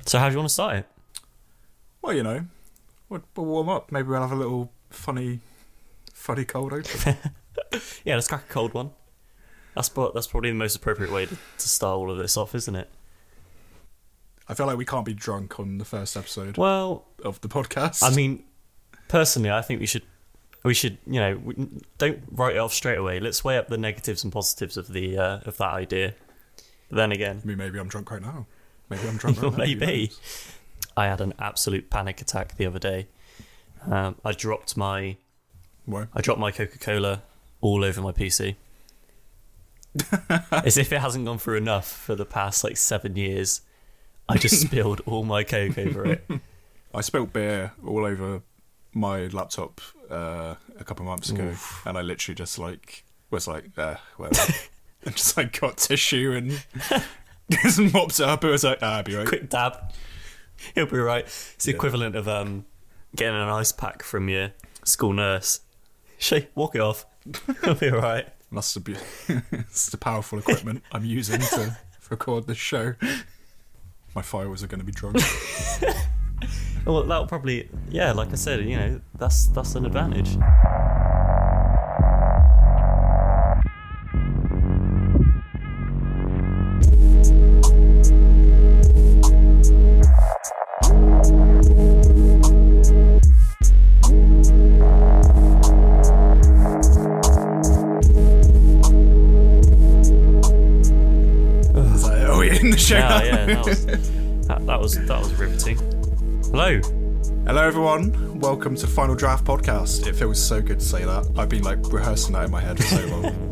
So how do you want to start it? Well, we'll warm up. Maybe we'll have a little funny cold open. Yeah, let's crack a cold one. That's probably the most appropriate way to start all of this off, isn't it? I feel like we can't be drunk on the first episode of the podcast. I mean, personally, I think we should, don't write it off straight away. Let's weigh up the negatives and positives of that idea. But then again, I mean, maybe I'm drunk right now. Maybe I'm drunk right now. Maybe. I had an absolute panic attack the other day. I dropped my Coca-Cola all over my PC. As if it hasn't gone through enough for the past 7 years. I just spilled all my Coke over it. I spilled beer all over my laptop a couple of months ago. Oof. And I literally just was well, and just got tissue and just mopped it up. It was I'll be right. Quick dab. He'll be right. It's the equivalent of getting an ice pack from your school nurse. Walk it off. He'll be alright. Must be. It's the powerful equipment I'm using to record this show. My files are going to be drunk. Well, that'll probably, like I said, that's an advantage. Show yeah, that was riveting. Hello everyone, welcome to Final Draft Podcast. It feels so good to say that. I've been rehearsing that in my head for so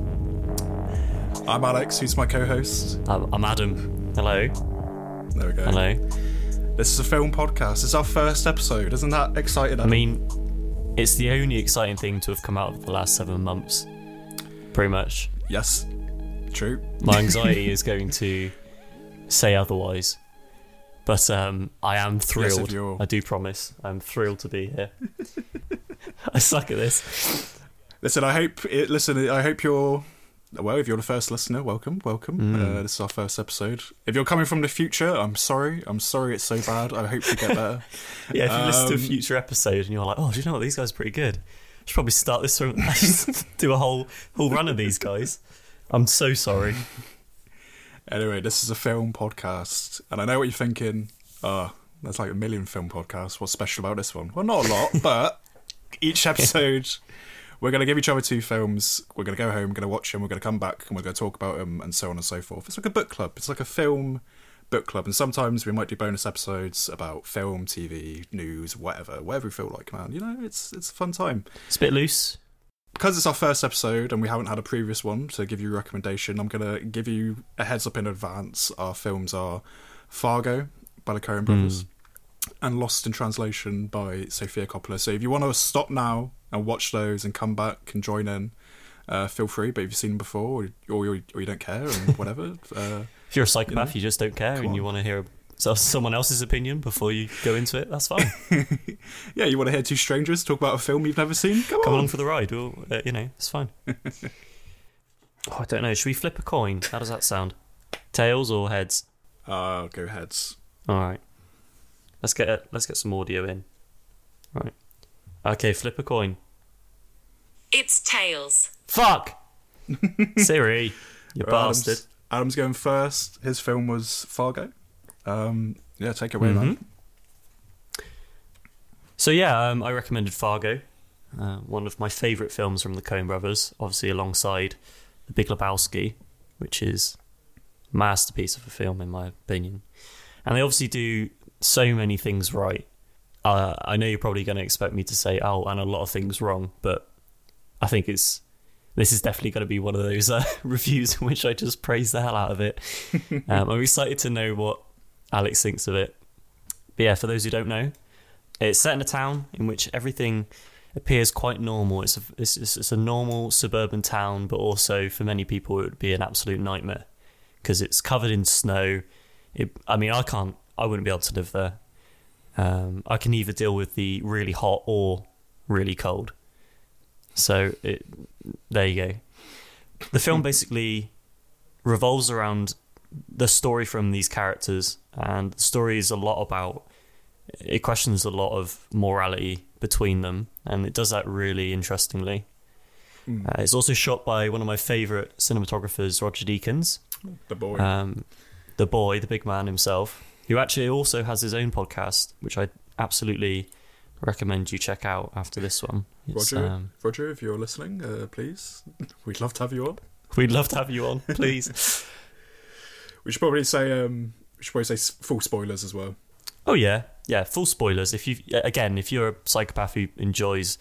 long. I'm Alex, who's my co-host. I'm Adam. Hello. There we go. Hello. This is a film podcast. It's our first episode. Isn't that exciting, Adam? I mean, it's the only exciting thing to have come out of the last 7 months, pretty much. Yes, true. My anxiety is going to say otherwise, but I am thrilled. Yes, I do promise I'm thrilled to be here. I suck at this. Listen, I hope you're if you're the first listener, welcome. This is our first episode. If you're coming from the future, I'm sorry it's so bad. I hope you get better. Yeah, if you listen to a future episode and you're like, oh, do you know what, these guys are pretty good, I should probably start this from do a whole run of these guys. I'm so sorry. Anyway, this is a film podcast, and I know what you're thinking. There's a million film podcasts. What's special about this one? Well, not a lot, but each episode, we're going to give each other 2 films. We're going to go home, we're going to watch them, we're going to come back, and we're going to talk about them, and so on and so forth. It's like a book club. It's like a film book club, and sometimes we might do bonus episodes about film, TV, news, whatever we feel like, man. It's a fun time. It's a bit loose. Because it's our first episode and we haven't had a previous one to give you a recommendation, I'm going to give you a heads up in advance. Our films are Fargo by the Coen brothers and Lost in Translation by Sofia Coppola. So if you want to stop now and watch those and come back and join in, feel free. But if you've seen them before or you don't care and whatever. If you're a psychopath, you just don't care and you want to hear someone else's opinion before you go into it, that's fine. Yeah, you want to hear 2 strangers talk about a film you've never seen? Come along for the ride. Well, it's fine. I don't know. Should we flip a coin? How does that sound? Tails or heads? Go heads. All right. Let's get some audio in. Right. Okay, flip a coin. It's tails. Fuck! Siri, you bastard. Adam's going first. His film was Fargo. Take it away, man. So I recommended Fargo, one of my favourite films from the Coen brothers, obviously alongside The Big Lebowski, which is a masterpiece of a film in my opinion. And they obviously do so many things right. I know you're probably going to expect me to say, and a lot of things wrong, but I think this is definitely going to be one of those reviews in which I just praise the hell out of it. I'm excited to know what Alex thinks of it. But yeah, for those who don't know, it's set in a town in which everything appears quite normal. It's a normal suburban town, but also for many people it would be an absolute nightmare because it's covered in snow. I wouldn't be able to live there. I can either deal with the really hot or really cold. So there you go. The film basically revolves around the story from these characters, and the story is a lot about, it questions a lot of morality between them, and it does that really interestingly. It's also shot by one of my favourite cinematographers, Roger Deakins. The boy. The big man himself, who actually also has his own podcast, which I absolutely recommend you check out after this one. Roger, if you're listening, please, we'd love to have you on. We'd love to have you on, please. We should probably say full spoilers as well. Oh yeah, full spoilers. If you're a psychopath who enjoys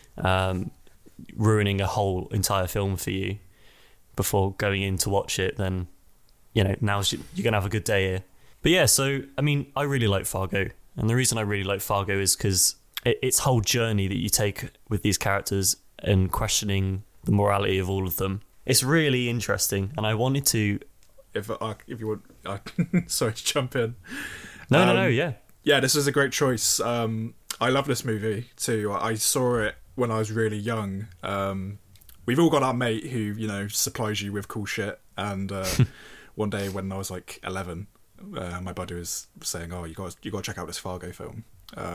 ruining a whole entire film for you before going in to watch it, then you're gonna have a good day here. But yeah, so I mean, I really like Fargo, and the reason I really like Fargo is because its whole journey that you take with these characters and questioning the morality of all of them. It's really interesting, and I wanted to. If you want, sorry to jump in. No, yeah. Yeah, this is a great choice. I love this movie too. I saw it when I was really young. We've all got that mate who, supplies you with cool shit. And one day when I was like 11, my buddy was saying, "Oh, you got to check out this Fargo film."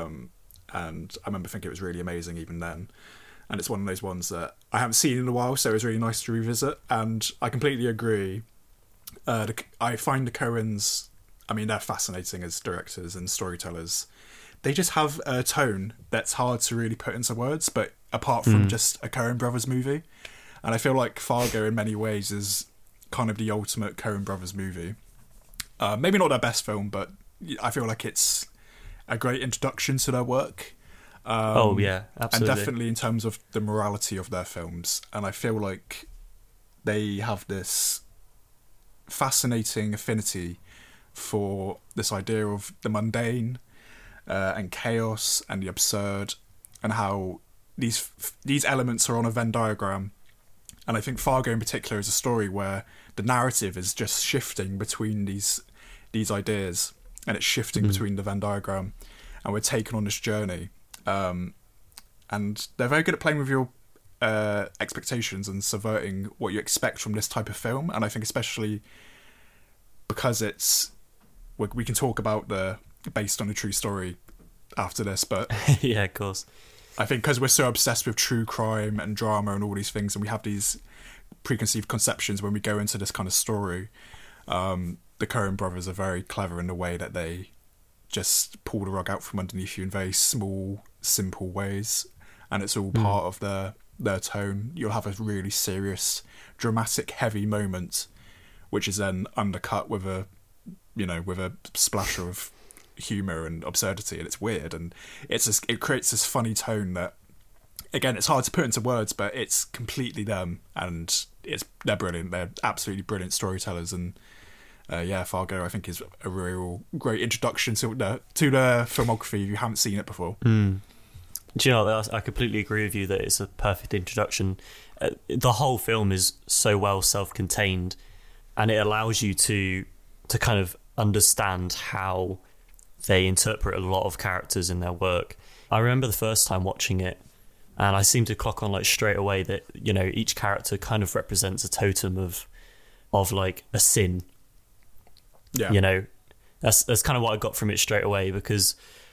And I remember thinking it was really amazing even then. And it's one of those ones that I haven't seen in a while, so it was really nice to revisit. And I completely agree. I find the Coens, I mean, they're fascinating as directors and storytellers. They just have a tone that's hard to really put into words, but apart from just a Coen Brothers movie. And I feel like Fargo in many ways is kind of the ultimate Coen Brothers movie. Maybe not their best film, but I feel like it's a great introduction to their work. Oh yeah, absolutely. And definitely in terms of the morality of their films. And I feel like they have this fascinating affinity for this idea of the mundane and chaos and the absurd, and how these elements are on a Venn diagram. And I think Fargo in particular is a story where the narrative is just shifting between these ideas, and it's shifting between the Venn diagram, and we're taken on this journey. And they're very good at playing with your expectations and subverting what you expect from this type of film. And I think especially because we can talk about the based on a true story after this, but yeah, of course. I think because we're so obsessed with true crime and drama and all these things, and we have these preconceived conceptions when we go into this kind of story, the Coen brothers are very clever in the way that they just pull the rug out from underneath you in very small, simple ways, and it's all part of their tone. You'll have a really serious, dramatic, heavy moment, which is then undercut with a splasher of humour and absurdity, and it's weird, and it creates this funny tone that, again, it's hard to put into words, but it's completely them, and they're brilliant. They're absolutely brilliant storytellers, and Fargo, I think, is a real great introduction to the filmography if you haven't seen it before. Do you know, I completely agree with you that it's a perfect introduction. The whole film is so well self-contained, and it allows you to kind of understand how they interpret a lot of characters in their work. I remember the first time watching it, and I seemed to clock on like straight away that, each character kind of represents a totem of like a sin. Yeah. That's kind of what I got from it straight away, because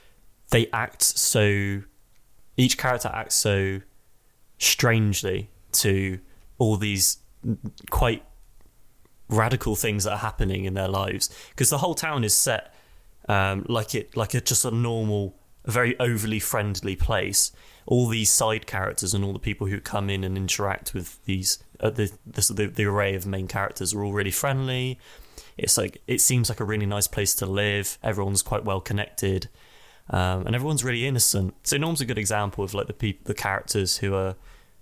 each character acts so strangely to all these quite radical things that are happening in their lives, because the whole town is set just a normal, a very overly friendly place. All these side characters and all the people who come in and interact with these the array of main characters are all really friendly. It's like, it seems like a really nice place to live. Everyone's quite well connected, and everyone's really innocent. So Norm's a good example of like the characters who are,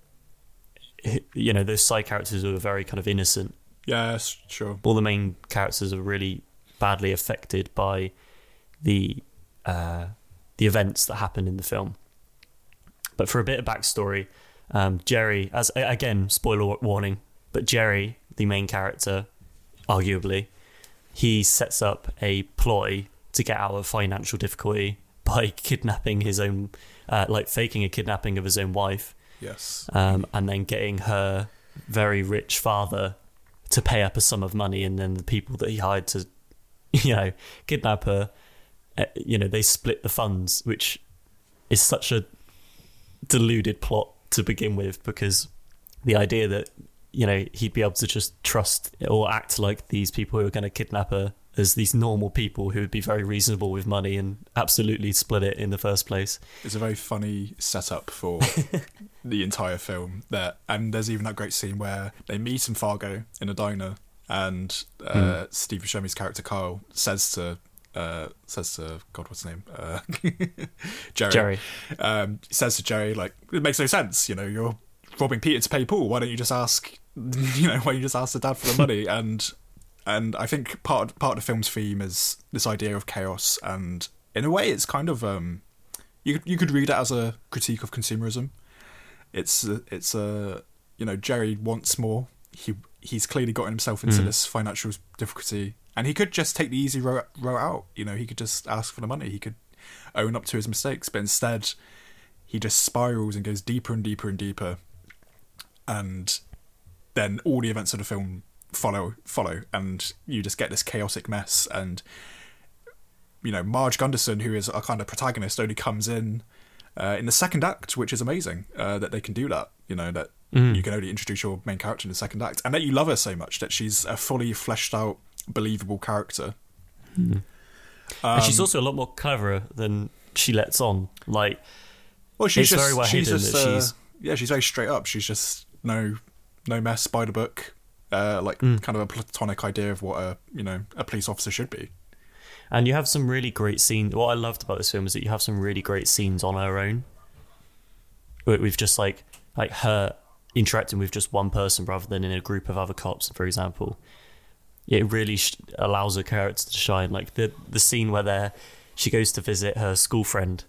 those side characters who are very kind of innocent. Yeah, sure. All the main characters are really badly affected by the events that happen in the film. But for a bit of backstory, Jerry, again, spoiler warning, but Jerry, the main character, arguably, he sets up a ploy to get out of financial difficulty by kidnapping his own, faking a kidnapping of his own wife. Yes. And then getting her very rich father to pay up a sum of money, and then the people that he hired to, kidnap her, they split the funds, which is such a deluded plot to begin with, because the idea that, he'd be able to just trust or act like these people who are going to kidnap her as these normal people who would be very reasonable with money and absolutely split it in the first place. It's a very funny setup for the entire film. And there's even that great scene where they meet in Fargo in a diner, and Steve Buscemi's character Carl says to God, what's his name? Jerry. Says to Jerry, like, it makes no sense. You're robbing Peter to pay Paul. Why don't you just ask? Why don't you just ask the dad for the money? And I think part of the film's theme is this idea of chaos, and in a way, it's kind of you could read it as a critique of consumerism. It's Jerry wants more. He's clearly gotten himself into this financial difficulty, and he could just take the easy route out. He could just ask for the money. He could own up to his mistakes, but instead, he just spirals and goes deeper and deeper and deeper, and then all the events of the film follow, and you just get this chaotic mess. And Marge Gunderson, who is our kind of protagonist, only comes in the second act, which is amazing that they can do that. That you can only introduce your main character in the second act, and that you love her so much that she's a fully fleshed out, believable character. And she's also a lot more cleverer than she lets on. Like, well, she's just very well hidden that she's very straight up. She's just no mess, by the book. Kind of a platonic idea of what a police officer should be. And you have some really great scenes. What I loved about this film is that you have some really great scenes on her own. With just like her interacting with just one person rather than in a group of other cops, for example. It really allows her character to shine. Like the scene where she goes to visit her school friend,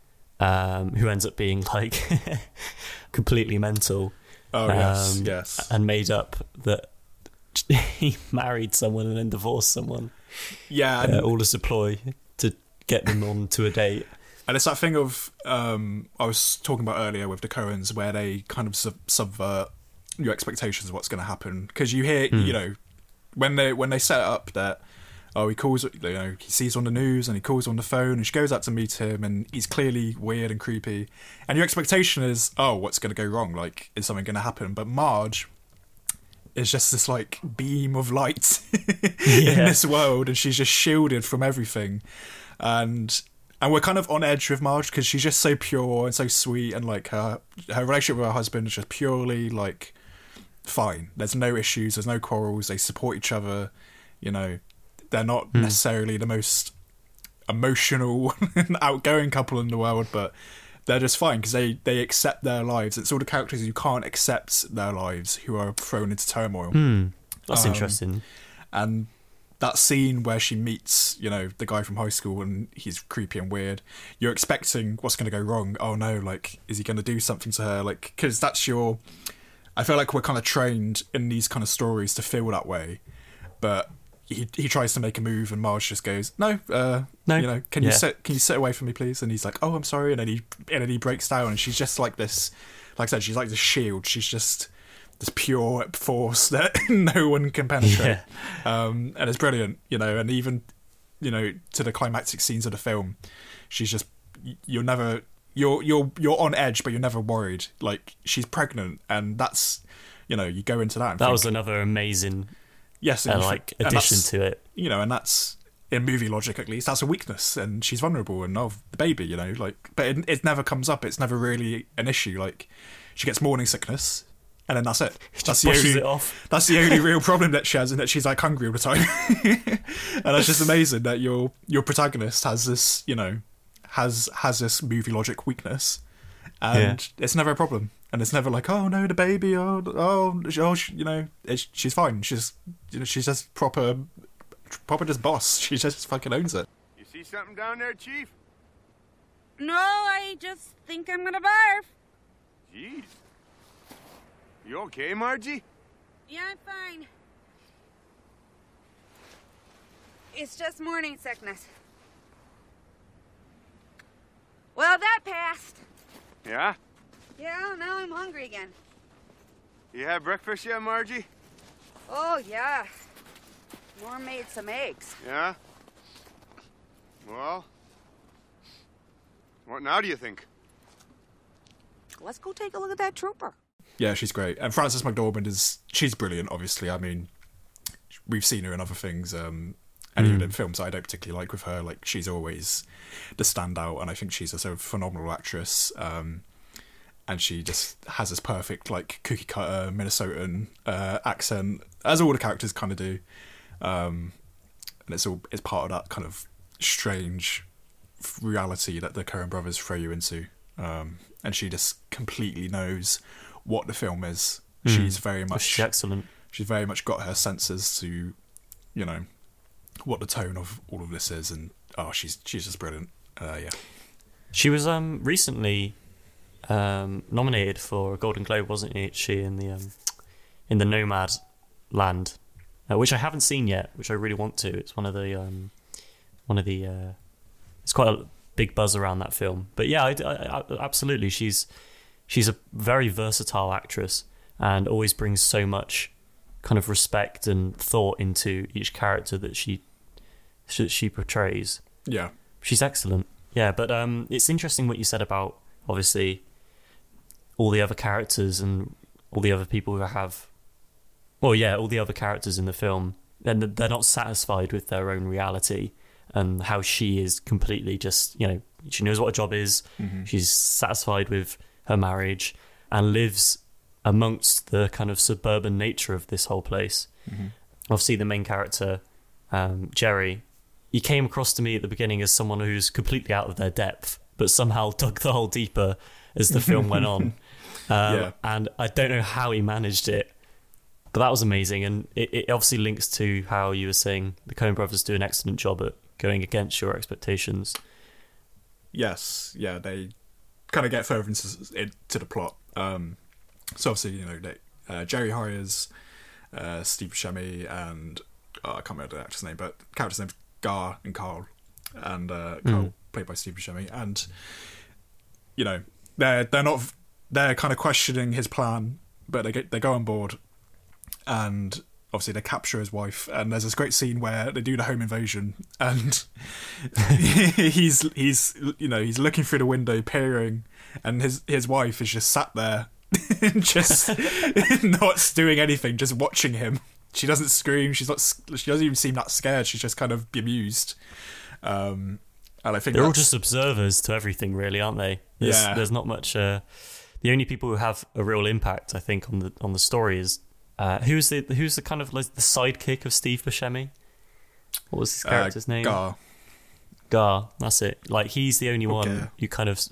who ends up being like completely mental. Oh, yes. And made up that he married someone and then divorced someone. Yeah. All as a ploy to get them on to a date. And it's that thing of, I was talking about earlier with the Coens, where they kind of subvert your expectations of what's going to happen. Because you hear, when they set it up that, he calls, he sees on the news and he calls on the phone and she goes out to meet him and he's clearly weird and creepy. And your expectation is, what's going to go wrong? Like, is something going to happen? But Marge is just this, like, beam of light in this world, and she's just shielded from everything. And we're kind of on edge with Marge because she's just so pure and so sweet, and, like, her relationship with her husband is just purely, like, fine. There's no issues, there's no quarrels, they support each other, They're not necessarily the most emotional and outgoing couple in the world, but they're just fine because they accept their lives. It's all the characters who can't accept their lives who are thrown into turmoil. That's interesting. And that scene where she meets, the guy from high school and he's creepy and weird, you're expecting what's going to go wrong. Oh no, like, is he going to do something to her? Like, because I feel like we're kind of trained in these kind of stories to feel that way, but he tries to make a move and Marge just goes, no, no, can you sit away from me, please? And he's like, oh, I'm sorry, and then he breaks down, and she's just like this, like I said, she's like this shield. She's just this pure force that no one can penetrate. And it's brilliant, and even to the climactic scenes of the film, she's just you're on edge, but you're never worried. Like, she's pregnant, and that's you go into that. That was another amazing. Yes, addition to it, and that's in movie logic at least. That's a weakness, and she's vulnerable, and the baby, but it never comes up. It's never really an issue. Like, she gets morning sickness, and then that's it. That's it off. That's the only real problem that she has, and that she's like hungry all the time. And it's just amazing that your protagonist has this, has this movie logic weakness, and it's never a problem. And it's never like, oh no, the baby, she's fine. She's just proper just boss. She just fucking owns it. You see something down there, Chief? No, I just think I'm gonna barf. Jeez. You okay, Margie? Yeah, I'm fine. It's just morning sickness. Well, that passed. Yeah? Yeah, now I'm hungry again. You had breakfast yet, Margie? Oh, yeah. Norm made some eggs. Yeah? Well, what now do you think? Let's go take a look at that trooper. Yeah, she's great. And Frances McDormand she's brilliant, obviously. I mean, we've seen her in other things, and even in films I don't particularly like with her. Like, she's always the standout, and I think she's a phenomenal actress. And she just has this perfect, like, cookie cutter Minnesotan accent, as all the characters kind of do. And it's part of that kind of strange reality that the Coen brothers throw you into. And she just completely knows what the film is. She's very much... She's excellent. She's very much got her senses to, you know, what the tone of all of this is. And, she's just brilliant. Yeah. She was recently nominated for a Golden Globe, wasn't she, in the Nomad Land, which I haven't seen yet, which I really want to. It's one of the it's quite a big buzz around that film. But yeah, I absolutely, she's a very versatile actress and always brings so much kind of respect and thought into each character that she portrays. Yeah, she's excellent. Yeah, but it's interesting what you said about, obviously, all the other characters and all the other people who have... Well, yeah, all the other characters in the film, then they're not satisfied with their own reality and how she is completely just, you know, she knows what her job is, she's satisfied with her marriage and lives amongst the kind of suburban nature of this whole place. Obviously, the main character, Jerry, he came across to me at the beginning as someone who's completely out of their depth, but somehow dug the hole deeper as the film went on. And I don't know how he managed it, but that was amazing. And it obviously links to how you were saying the Coen brothers do an excellent job at going against your expectations. Yes, yeah, they kind of get further into the plot. So obviously, you know, Jerry hires Steve Buscemi and I can't remember the actor's name, but character's name's Gar and Carl, and Carl played by Steve Buscemi, and you know they're kind of questioning his plan, but they go on board, and obviously they capture his wife, and there's this great scene where they do the home invasion, and he's looking through the window peering, and his wife is just sat there just not doing anything, just watching him. She doesn't scream, she doesn't even seem that scared, she's just kind of bemused. And I think they're all just observers to everything, really, aren't they? There's not much. The only people who have a real impact, I think, on the story is who's the kind of like the sidekick of Steve Buscemi? What was his character's name? Gar. That's it. Like, he's the only one who kind of,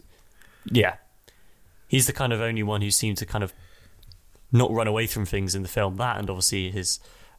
he's the kind of only one who seemed to kind of not run away from things in the film. That, and obviously his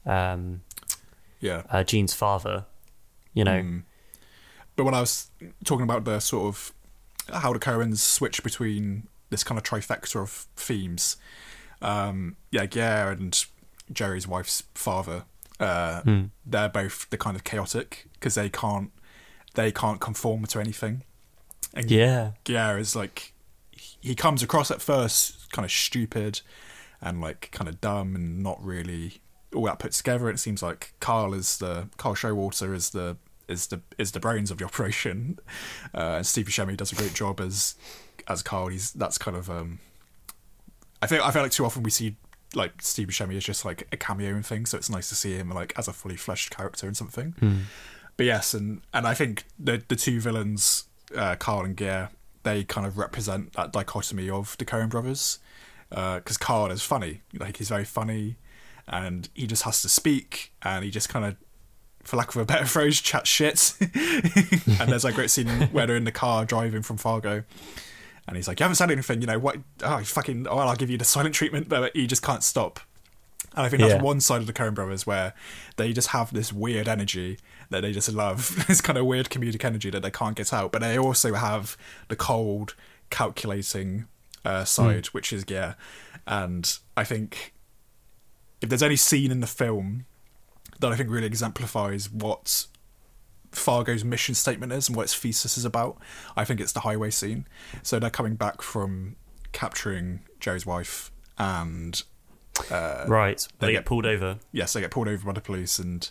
Gene's father, you know. But when I was talking about the sort of how the Coens switch between this kind of trifecta of themes, Gare and Jerry's wife's father, they're both the kind of chaotic because they can't conform to anything. And Gare is like, he comes across at first kind of stupid and like kind of dumb and not really all that put together. It seems like Carl Showalter is the brains of the operation, and Steve Buscemi does a great job as Carl. That's kind of I feel like too often we see like Steve Buscemi as just like a cameo in things, so it's nice to see him like as a fully fleshed character in something. But yes, and I think the two villains, Carl and Gare, they kind of represent that dichotomy of the Coen brothers, because Carl is funny, like he's very funny, and he just has to speak, and he just kind of, for lack of a better phrase, chat shit. And there's that great scene where they're in the car driving from Fargo, and he's like, "You haven't said anything, you know what? Oh, I'll give you the silent treatment," but he just can't stop. And I think that's one side of the Coen brothers where they just have this weird energy that they just love, this kind of weird comedic energy that they can't get out. But they also have the cold, calculating side, which is Gare. And I think if there's any scene in the film that I think really exemplifies what Fargo's mission statement is and what its thesis is about, I think it's the highway scene. So they're coming back from capturing Jerry's wife, and Right. They they get get- pulled over. Yes, they get pulled over by the police, and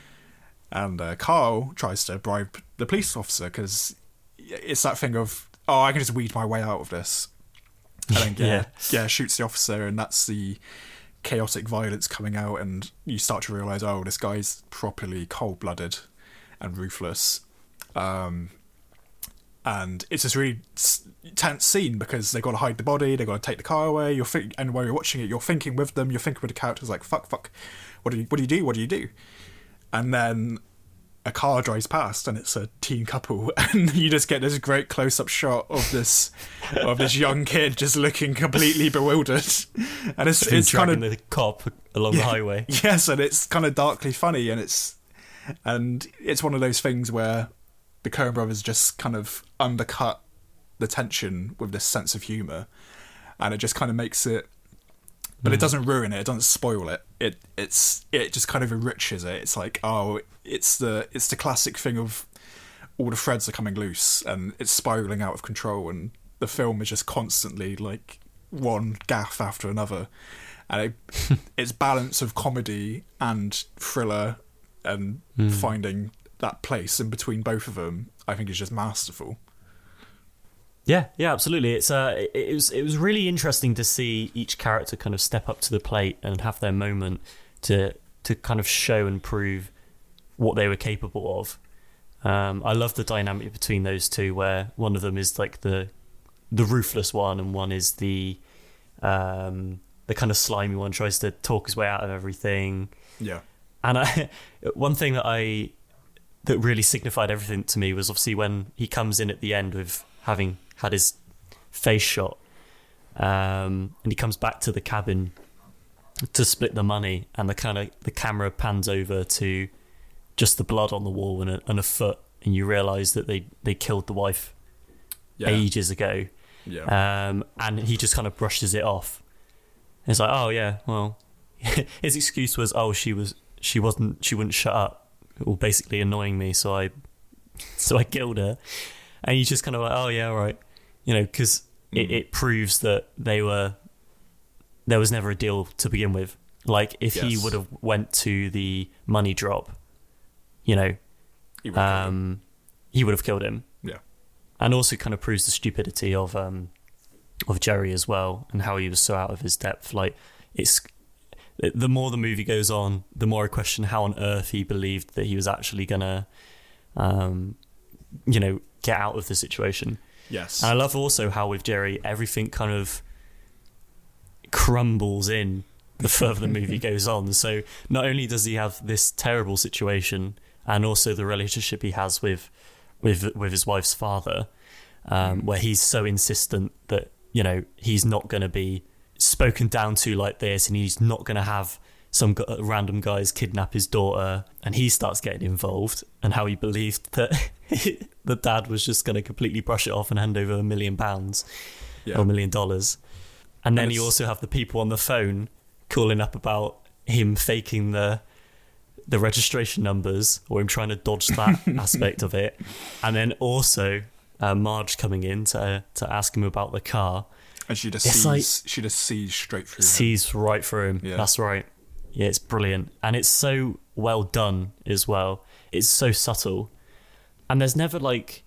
Carl tries to bribe the police officer because it's that thing of, oh, I can just weed my way out of this, and then shoots the officer, and that's the chaotic violence coming out, and you start to realise, oh, this guy's properly cold-blooded and ruthless. And it's this really tense scene because they've got to hide the body, they've got to take the car away. And while you're watching it, you're thinking with them, you're thinking with the characters, like, fuck, what do you do? And then a car drives past, and it's a teen couple, and you just get this great close-up shot of this young kid just looking completely bewildered, and it's kind of the cop along the highway. Yes, and it's kind of darkly funny, and it's one of those things where the Coen brothers just kind of undercut the tension with this sense of humour, and it just kind of makes it, but it doesn't ruin it, it doesn't spoil it. It just kind of enriches it. It's like, oh, it's the classic thing of all the threads are coming loose and it's spiraling out of control, and the film is just constantly like one gaffe after another, and its balance of comedy and thriller and finding that place in between both of them, I think, is just masterful. Yeah, absolutely. It was really interesting to see each character kind of step up to the plate and have their moment to kind of show and prove what they were capable of. I love the dynamic between those two, where one of them is like the ruthless one, and one is the kind of slimy one, tries to talk his way out of everything. Yeah. And one thing that really signified everything to me was obviously when he comes in at the end with having had his face shot, and he comes back to the cabin to split the money, and the camera pans over to just the blood on the wall and a foot, and you realise that they killed the wife ages ago. Yeah. And he just kind of brushes it off. And it's like, oh yeah, well, his excuse was, oh, she wouldn't shut up, or basically annoying me, so I killed her. And he's just kind of like, oh yeah, right, because it proves that there was never a deal to begin with. Like, if he would have went to the money drop, he would have killed him. Yeah. And also kind of proves the stupidity of Jerry as well, and how he was so out of his depth. Like, the more the movie goes on, the more I question how on earth he believed that he was actually gonna, get out of the situation. Yes. And I love also how with Jerry, everything kind of crumbles in the further the movie goes on. So not only does he have this terrible situation, and also the relationship he has with his wife's father, where he's so insistent that, he's not going to be spoken down to like this, and he's not going to have some random guys kidnap his daughter, and he starts getting involved, and how he believed that the dad was just going to completely brush it off and hand over £1 million or $1 million. And then you also have the people on the phone calling up about him faking the registration numbers, or him trying to dodge that aspect of it. And then also Marge coming in to ask him about the car. And she just sees straight through him. Sees right through him. Yeah. That's right. Yeah, it's brilliant. And it's so well done as well. It's so subtle. And there's never like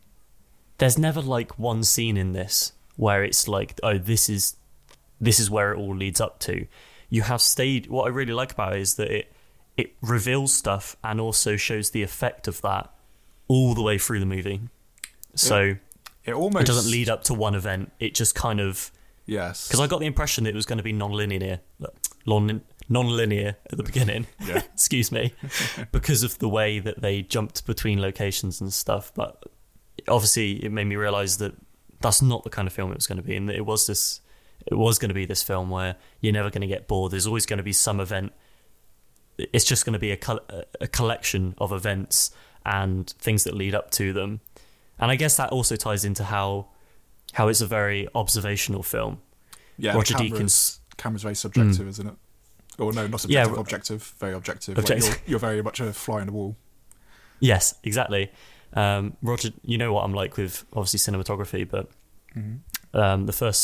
one scene in this where it's like, oh, this is where it all leads up to. You have stayed. What I really like about it is that it reveals stuff and also shows the effect of that all the way through the movie. So it doesn't lead up to one event. It just kind of, yes. Because I got the impression that it was going to be non-linear at the beginning. Yeah. Excuse me, because of the way that they jumped between locations and stuff. But obviously, it made me realise that that's not the kind of film it was going to be, and that it was going to be this film where you're never going to get bored. There's always going to be some event. It's just going to be a collection of events and things that lead up to them. And I guess that also ties into how it's a very observational film. Yeah, Roger camera's very subjective, isn't it? Or no, not subjective, objective, very objective. Like you're very much a fly on the wall. Yes, exactly. Roger, you know what I'm like with obviously cinematography, but the first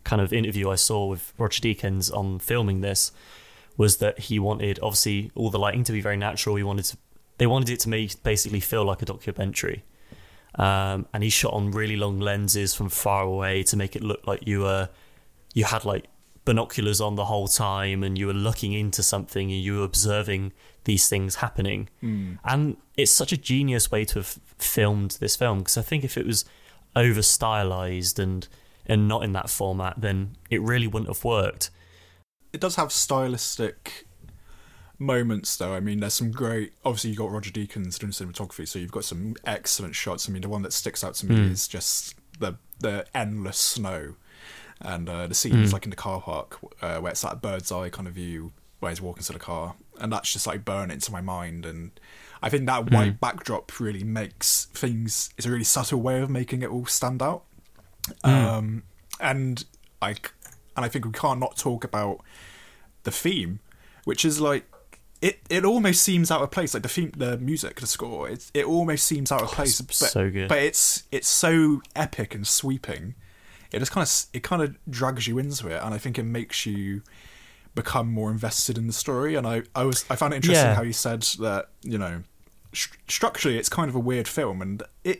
kind of interview I saw with Roger Deakins on filming this was that he wanted, obviously, all the lighting to be very natural. They wanted it to basically feel like a documentary. And he shot on really long lenses from far away to make it look like you had like binoculars on the whole time, and you were looking into something and you were observing these things happening. And it's such a genius way to have filmed this film, because I think if it was over stylized and not in that format, then it really wouldn't have worked. It does have stylistic moments, though. I mean, there's some great... Obviously, you've got Roger Deakins doing cinematography, so you've got some excellent shots. I mean, the one that sticks out to me is just the endless snow. And the scene is like in the car park, where it's that bird's eye kind of view, where he's walking to the car. And that's just like burned into my mind. And I think that white backdrop really makes things... It's a really subtle way of making it all stand out. And I think we can't not talk about the theme, which is like... It almost seems out of place. Like the music, the score, it almost seems out of place. But, so good. But it's so epic and sweeping. It just kind of drags you into it, and I think it makes you become more invested in the story. And I found it interesting how you said that, you know, structurally it's kind of a weird film, and it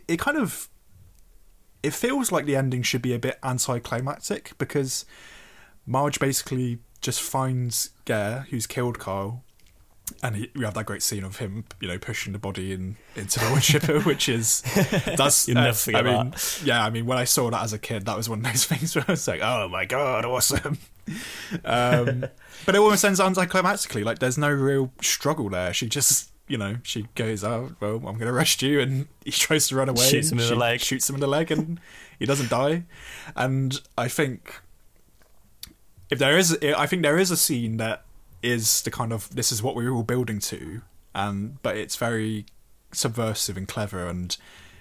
feels like the ending should be a bit anticlimactic, because Marge basically just finds Gare, who's killed Carl. And we have that great scene of him, you know, pushing the body into the wood chipper, which is... You'll never forget that. Yeah, I mean, when I saw that as a kid, that was one of those things where I was like, oh my God, awesome. But it almost ends anticlimactically. Like, there's no real struggle there. She just, you know, she goes, oh, well, I'm going to arrest you. And he tries to run away. Shoots him in the leg. Shoots him in the leg, and he doesn't die. And I think... there is a scene that is the kind of, this is what we were all building to, but it's very subversive and clever, and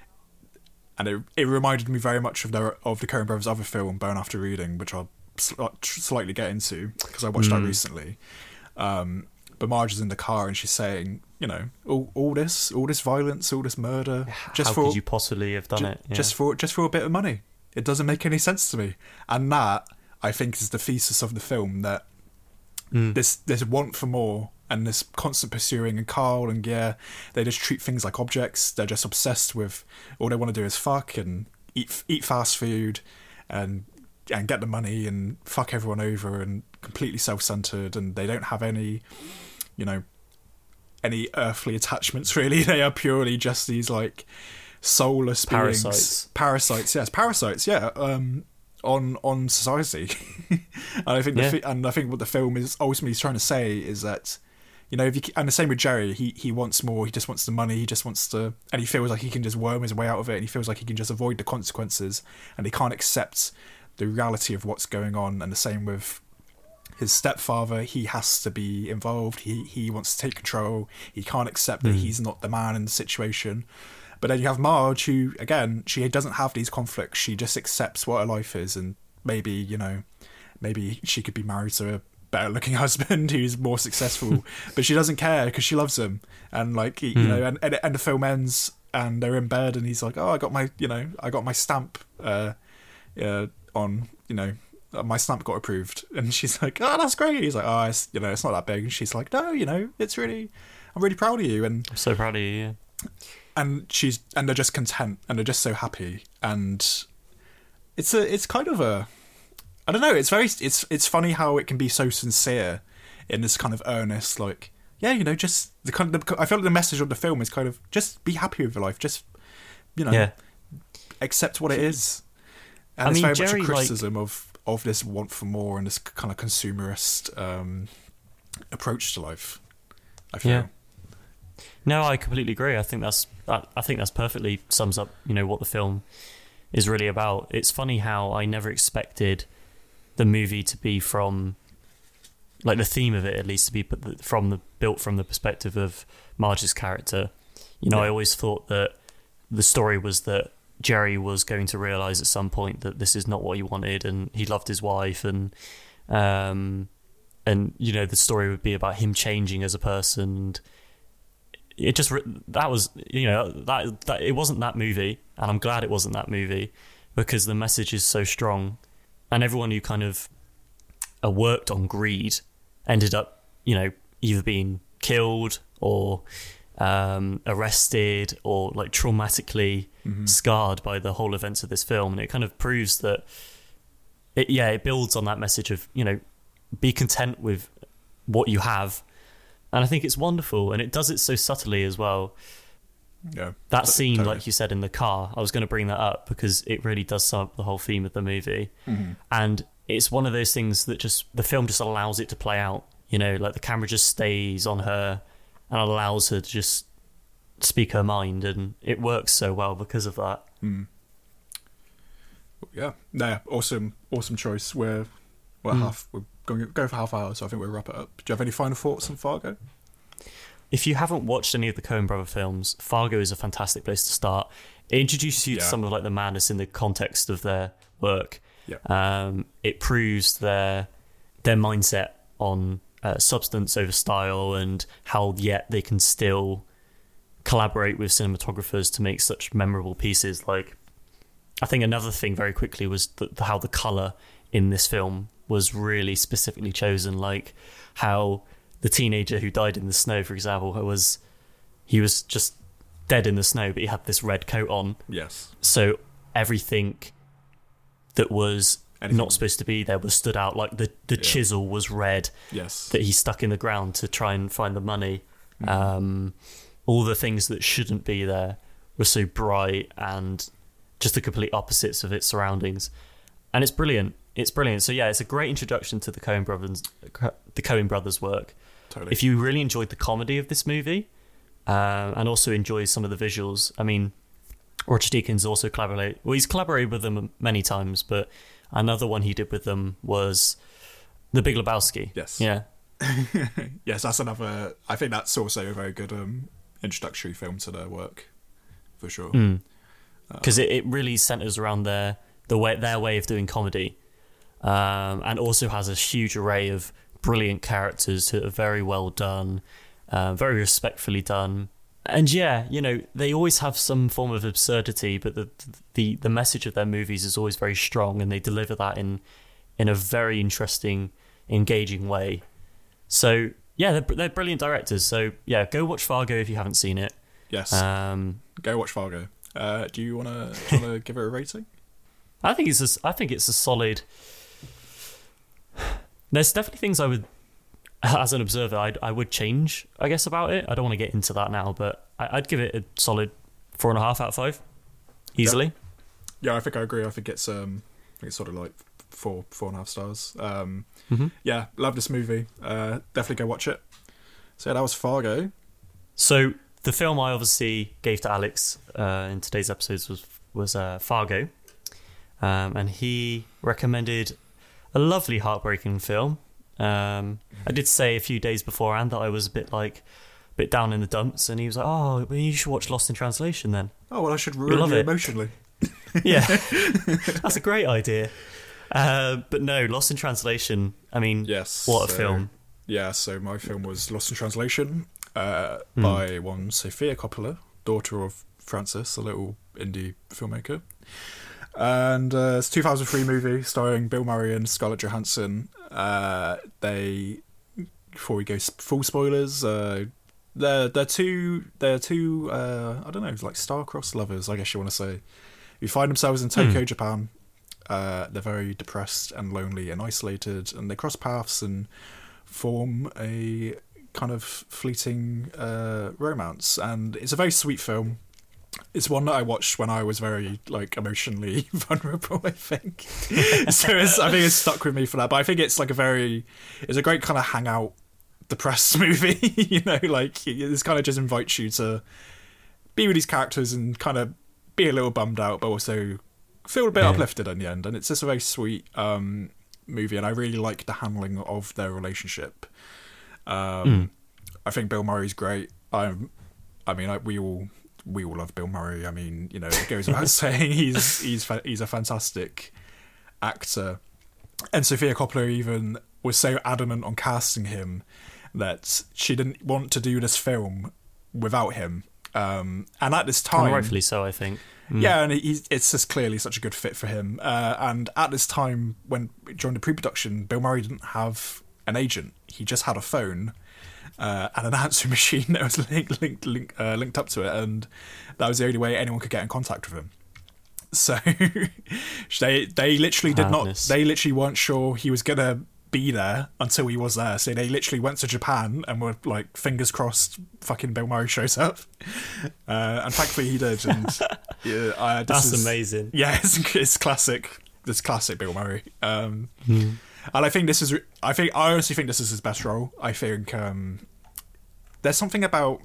it reminded me very much of the Coen Brothers' other film, Burn After Reading, which I'll slightly get into because I watched that recently. But Marge is in the car and she's saying, you know, all this violence, all this murder, how could you possibly have done it? Yeah. Just for a bit of money. It doesn't make any sense to me, and that, I think, is the thesis of the film, that this want for more and this constant pursuing, and Carl and Gare, they just treat things like objects. They're just obsessed with, all they want to do is fuck and eat fast food and get the money and fuck everyone over, and completely self-centered, and they don't have any, you know, any earthly attachments really. They are purely just these like soulless beings. Parasites, yeah. On society. And I think I think what the film is ultimately trying to say is that, you know, and the same with Jerry, he wants more, he just wants the money, he just wants to, and he feels like he can just worm his way out of it, and he feels like he can just avoid the consequences, and he can't accept the reality of what's going on. And the same with his stepfather, he has to be involved, he wants to take control, he can't accept that he's not the man in the situation. But then you have Marge, who, again, she doesn't have these conflicts. She just accepts what her life is, and maybe, you know, maybe she could be married to a better-looking husband who's more successful, but she doesn't care because she loves him. And like, you know, and the film ends, and they're in bed, and he's like, "Oh, I got my stamp on, you know, my stamp got approved." And she's like, "Oh, that's great." He's like, "Oh, it's not that big." And she's like, "No, you know, I'm really proud of you." And I'm so proud of you. Yeah. And they're just content, and they're just so happy, and it's kind of a, I don't know, it's funny how it can be so sincere in this kind of earnest, like, yeah, you know, just the kind of, I feel like the message of the film is kind of just be happy with your life, just, you know, accept what it is. And it's very much a criticism of this want for more and this kind of consumerist approach to life, I feel. Yeah. No, I completely agree. I think that's perfectly sums up, you know, what the film is really about. It's funny how I never expected the movie to be from, like, the theme of it at least, to be built from the perspective of Marge's character. You know, I always thought that the story was that Jerry was going to realise at some point that this is not what he wanted, and he loved his wife, and you know, the story would be about him changing as a person. And it just, that was, you know, that it wasn't that movie, and I'm glad it wasn't that movie, because the message is so strong. and everyone who kind of worked on greed ended up, either being killed or arrested or like traumatically scarred by the whole events of this film. And it kind of proves that it builds on that message of, be content with what you have. And I think it's wonderful, and it does it so subtly as well. Yeah, that scene, totally. like you said, in the car, I was going to bring that up because it really does sum up the whole theme of the movie. And it's one of those things that the film just allows it to play out. Like the camera just stays on her and allows her to just speak her mind, and it works so well because of that. Yeah, awesome choice. We're going to go for half hour, so I think we'll wrap it up. Do you have any final thoughts on Fargo? If you haven't watched any of the Coen brother films, Fargo is a fantastic place to start. It introduces you to some of like the madness in the context of their work. It proves their mindset on substance over style, and how yet they can still collaborate with cinematographers to make such memorable pieces. Like, I think another thing very quickly was how the colour in this film was really specifically chosen. Like how the teenager who died in the snow, for example, he was just dead in the snow, but he had this red coat on. Yes. So everything that was not supposed to be there was stood out. Like the chisel was red. Yes. That he stuck in the ground to try and find the money. All the things that shouldn't be there were so bright and just the complete opposites of its surroundings. And it's brilliant. So yeah, it's a great introduction to the Coen brothers' work. Totally. If you really enjoyed the comedy of this movie, and also enjoy some of the visuals, I mean, Roger Deakins also he's collaborated with them many times, but another one he did with them was The Big Lebowski. Yes. Yeah. Yes, that's another. I think that's also a very good introductory film to their work, for sure. Because it really centers around their way of doing comedy, and also has a huge array of brilliant characters that are very well done, very respectfully done. And they always have some form of absurdity, but the message of their movies is always very strong, and they deliver that in a very interesting, engaging way. So yeah, they're brilliant directors. So yeah, go watch Fargo if you haven't seen it. Yes. Go watch Fargo. Do you want to give it a rating? I think it's a solid. There's definitely things I would, as an observer, I would change, I guess, about it. I don't want to get into that now, but I'd give it a solid 4.5 out of 5, easily. Yeah, I think I agree. I think it's sort of like 4.5 stars. Yeah, love this movie. Definitely go watch it. So that was Fargo. So the film I obviously gave to Alex in today's episodes was Fargo, and he recommended a lovely, heartbreaking film. I did say a few days beforehand that I was a bit down in the dumps, and he was like, "Oh, well, you should watch Lost in Translation then." Oh well, I should ruin you emotionally. Yeah, that's a great idea. But no, Lost in Translation. I mean, yes, what a film! Yeah, so my film was Lost in Translation by one Sofia Coppola, daughter of Francis, a little indie filmmaker. And it's a 2003 movie starring Bill Murray and Scarlett Johansson. Before we go full spoilers, they're two I don't know, like star-crossed lovers, I guess you want to say, who find themselves in Tokyo, Japan. They're very depressed and lonely and isolated, and they cross paths and form a kind of fleeting romance. And it's a very sweet film. It's one that I watched when I was very emotionally vulnerable, I think. So I think it's stuck with me for that. But I think it's it's a great kind of hangout depressed movie. This kind of just invites you to be with these characters and kind of be a little bummed out, but also feel a bit uplifted in the end. And it's just a very sweet movie, and I really like the handling of their relationship. I think Bill Murray's great. We all love Bill Murray. I mean, it goes without saying he's a fantastic actor. And Sofia Coppola even was so adamant on casting him that she didn't want to do this film without him. And at this And time, rightfully so, I think. yeah, and it's just clearly such a good fit for him. And at this time, during the pre-production, Bill Murray didn't have an agent. He just had a phone and an answering machine that was linked up to it, and that was the only way anyone could get in contact with him. So they literally did not. Madness. They literally weren't sure he was gonna be there until he was there. So they literally went to Japan and were like, fingers crossed, fucking Bill Murray shows up. And thankfully he did. And That's amazing. Yeah, it's classic. It's classic Bill Murray. And I think I honestly think this is his best role. I think there's something about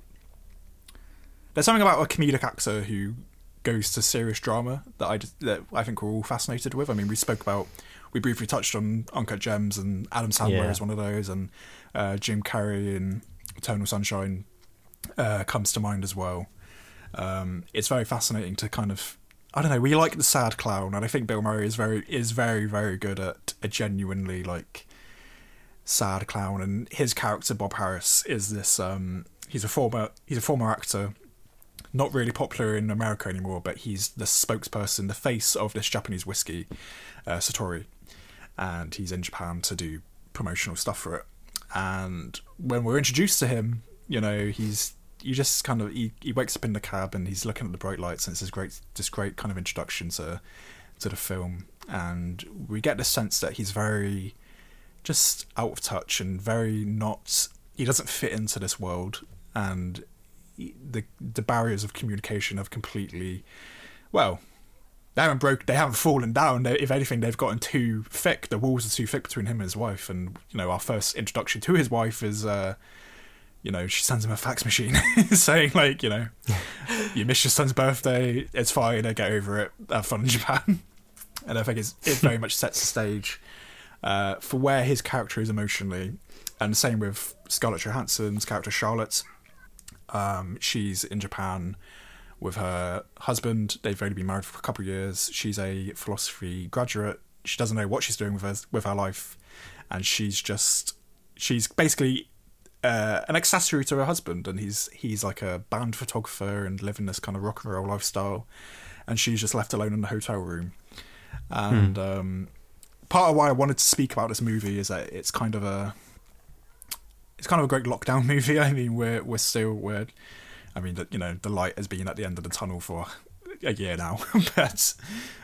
a comedic actor who goes to serious drama that I think we're all fascinated with. I mean, we briefly touched on Uncut Gems, and Adam Sandler is one of those, and Jim Carrey in Eternal Sunshine comes to mind as well. It's very fascinating to kind of, I don't know, we like the sad clown, and I think Bill Murray is very, very good at a genuinely like sad clown, and his character Bob Harris is this he's a former actor, not really popular in America anymore, but he's the spokesperson, the face of this Japanese whiskey, Satori, and he's in Japan to do promotional stuff for it. And when we're introduced to him, you know, he wakes up in the cab and he's looking at the bright lights, and it's this great kind of introduction to the film, and we get the sense that he's very just out of touch and he doesn't fit into this world, and the barriers of communication have completely, well, they haven't fallen down. If anything, they've gotten too thick. The walls are too thick between him and his wife. And you know, our first introduction to his wife is, you know, she sends him a fax machine saying like, you know, you missed your son's birthday. It's fine. Get over it. Have fun in Japan. And I think it very much sets the stage for where his character is emotionally. And the same with Scarlett Johansson's character Charlotte. She's in Japan with her husband. They've only been married for a couple of years. She's a philosophy graduate. She doesn't know what she's doing with her life, and she's basically an accessory to her husband. And he's like a band photographer and living this kind of rock and roll lifestyle, and she's just left alone in the hotel room. And part of why I wanted to speak about this movie is that it's kind of a great lockdown movie. I mean, I mean, you know, the light has been at the end of the tunnel for a year now, but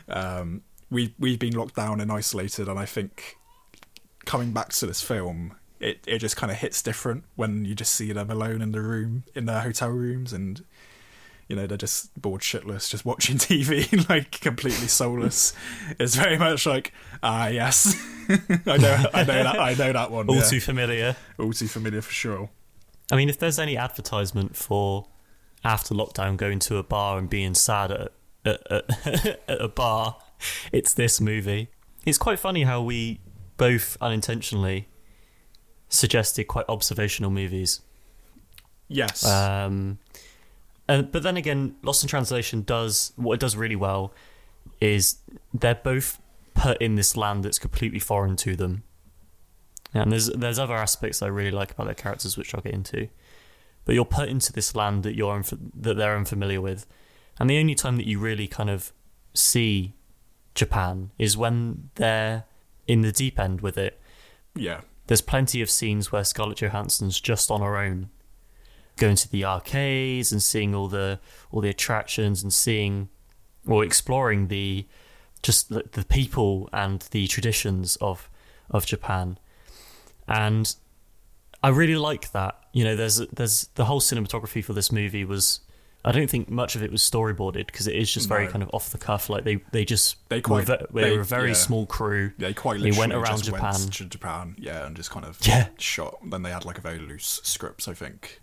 we've been locked down and isolated, and I think coming back to this film, it just kind of hits different when you just see them alone in their hotel rooms, and you know, they're just bored shitless, just watching TV, like completely soulless. It's very much like, yes, I know that one. All too familiar. All too familiar for sure. I mean, if there's any advertisement for after lockdown going to a bar and being sad at a bar, it's this movie. It's quite funny how we both unintentionally suggested quite observational movies. Yes. But then again, Lost in Translation does really well is they're both put in this land that's completely foreign to them. And there's other aspects I really like about their characters, which I'll get into. But you're put into this land that that they're unfamiliar with, and the only time that you really kind of see Japan is when they're in the deep end with it. Yeah. There's plenty of scenes where Scarlett Johansson's just on her own, going to the arcades and seeing all the attractions and seeing or exploring the people and the traditions of Japan. And I really like that. You know, there's the whole cinematography for this movie was, I don't think much of it was storyboarded, because it is just very kind of off the cuff. Like they were a very small crew. They quite literally went around just Japan. Went to Japan, yeah, and just kind of shot. Then they had like a very loose script, I think.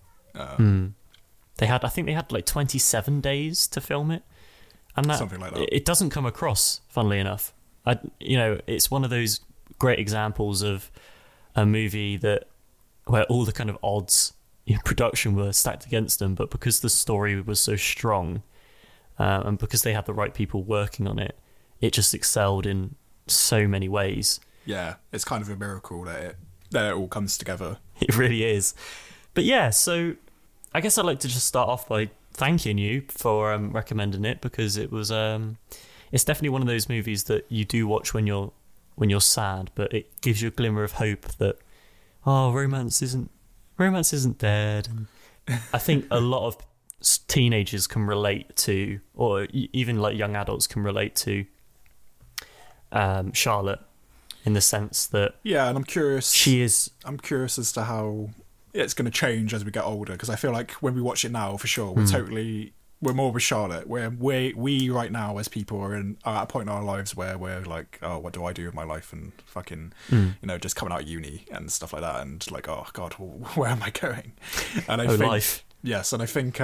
I think they had like 27 days to film it, and something like that. It doesn't come across, funnily enough. It's one of those great examples of a movie where all the kind of odds in production were stacked against them, but because the story was so strong, and because they had the right people working on it, it just excelled in so many ways. Yeah, it's kind of a miracle that it all comes together. It really is. But yeah, so I guess I'd like to just start off by thanking you for recommending it, because it was it's definitely one of those movies that you do watch when you're sad, but it gives you a glimmer of hope that romance isn't dead. And I think a lot of teenagers can relate to, or even like young adults can relate to Charlotte, in the sense that and I'm curious as to how it's going to change as we get older, because I feel like when we watch it now, for sure, we're more with Charlotte, where we right now as people are at a point in our lives where we're like, oh, what do I do with my life, and fucking just coming out of uni and stuff like that, and like, oh god, where am I going? And I think life. Yes, and I think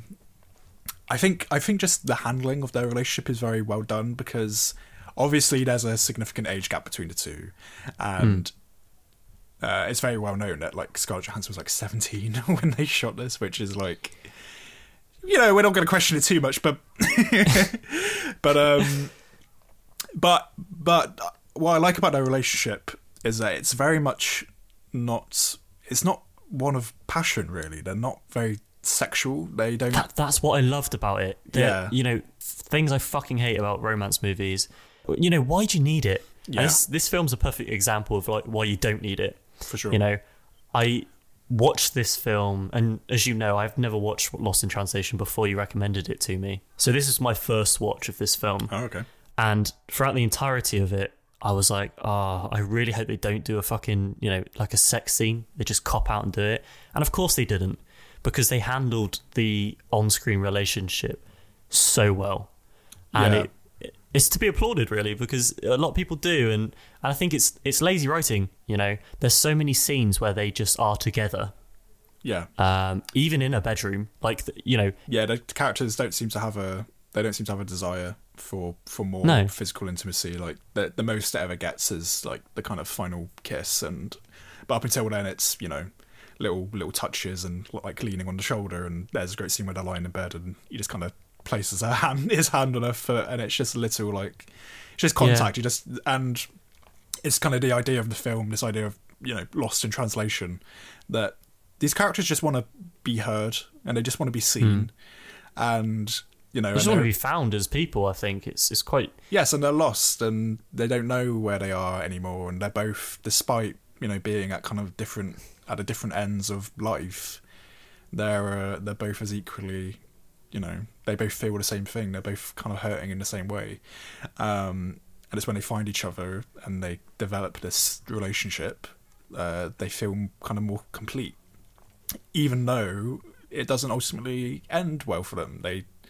just the handling of their relationship is very well done, because obviously there's a significant age gap between the two, and it's very well known that like Scarlett Johansson was like 17 when they shot this, which is like, we're not going to question it too much, but but what I like about their relationship is that it's very much it's not one of passion, really. They're not very sexual. They don't. That's what I loved about it. Things I fucking hate about romance movies. Why do you need it? Yeah. This film's a perfect example of like why you don't need it. For sure. I watched this film, and as you know, I've never watched Lost in Translation before you recommended it to me. So this is my first watch of this film. Oh, okay. And throughout the entirety of it, I was like, I really hope they don't do a fucking, like a sex scene. They just cop out and do it. And of course they didn't, because they handled the on-screen relationship so well. And it's to be applauded, really, because a lot of people do, and I think it's lazy writing. There's so many scenes where they just are together. Yeah. Even in a bedroom, like Yeah, the characters don't seem to have a desire for more physical intimacy. Like the most it ever gets is like the kind of final kiss, but up until then it's little touches and like leaning on the shoulder, and there's a great scene where they're lying in bed and he just kind of places his hand on her foot, and it's just a little like it's just contact. And it's kind of the idea of the film, this idea of Lost in Translation, that these characters just want to be heard and they just want to be seen, and they just want to be found as people. I think it's quite and they're lost and they don't know where they are anymore, and they're both, despite being at kind of different ends of life, they're both as equally they both feel the same thing. They're both kind of hurting in the same way. And it's when they find each other and they develop this relationship, they feel kind of more complete, even though it doesn't ultimately end well for them.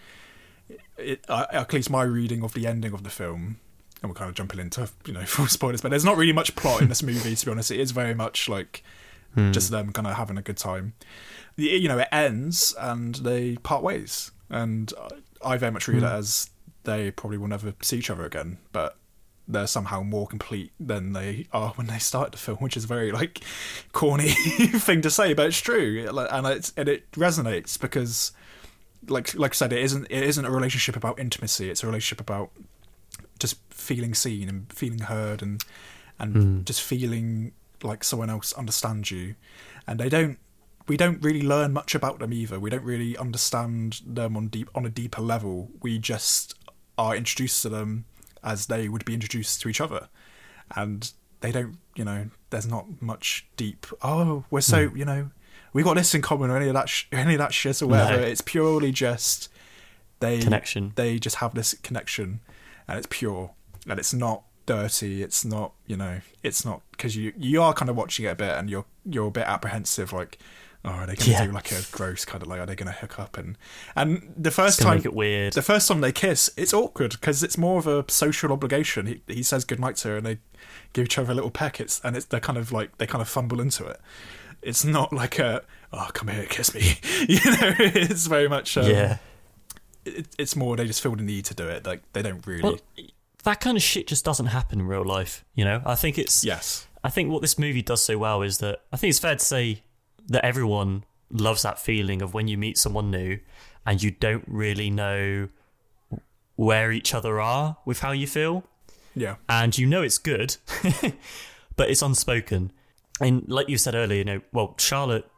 At least my reading of the ending of the film, and we're kind of jumping into full spoilers, but there's not really much plot in this movie, to be honest. It is very much like just them kind of having a good time. It ends and they part ways, and I very much read it as they probably will never see each other again, but they're somehow more complete than they are when they start the film, which is a very like corny thing to say, but it's true, and it resonates because like I said, it isn't a relationship about intimacy. It's a relationship about just feeling seen and feeling heard and just feeling like someone else understands you. And we don't really learn much about them either. We don't really understand them on a deeper level. We just are introduced to them as they would be introduced to each other. And they don't, there's not much deep, we're so, we got this in common or any of that shit or whatever. No. It's purely just connection. They just have this connection, and it's pure, and it's not dirty. It's not, it's not, because you are kind of watching it a bit, and you're a bit apprehensive, like, are they going to do like a gross kind of like, are they going to hook up? And the first time, make it weird. The first time they kiss, it's awkward because it's more of a social obligation. He says goodnight to her, and they give each other a little peck. They're kind of like, they kind of fumble into it. It's not like come here, kiss me. It's very much it's more they just feel the need to do it. Like they don't really. Well, that kind of shit just doesn't happen in real life. I think it's I think what this movie does so well is that I think it's fair to say that everyone loves that feeling of when you meet someone new and you don't really know where each other are with how you feel. Yeah. And it's good, but it's unspoken. And like you said earlier, Charlotte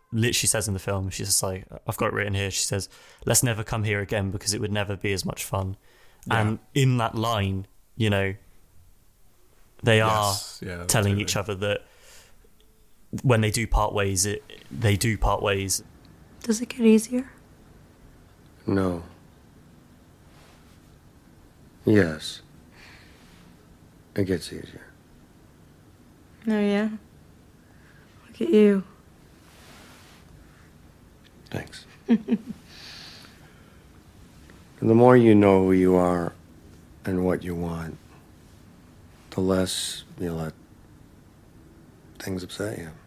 literally says in the film, she's just like, I've got it written here, she says, "Let's never come here again because it would never be as much fun." Yeah. And in that line, you know, they are Yeah, telling totally. each other that when they do part ways, they do part ways. Does it get easier? No. Yes. It gets easier. Oh, yeah? Look at you. Thanks. The more you know who you are and what you want, the less you let things upset you.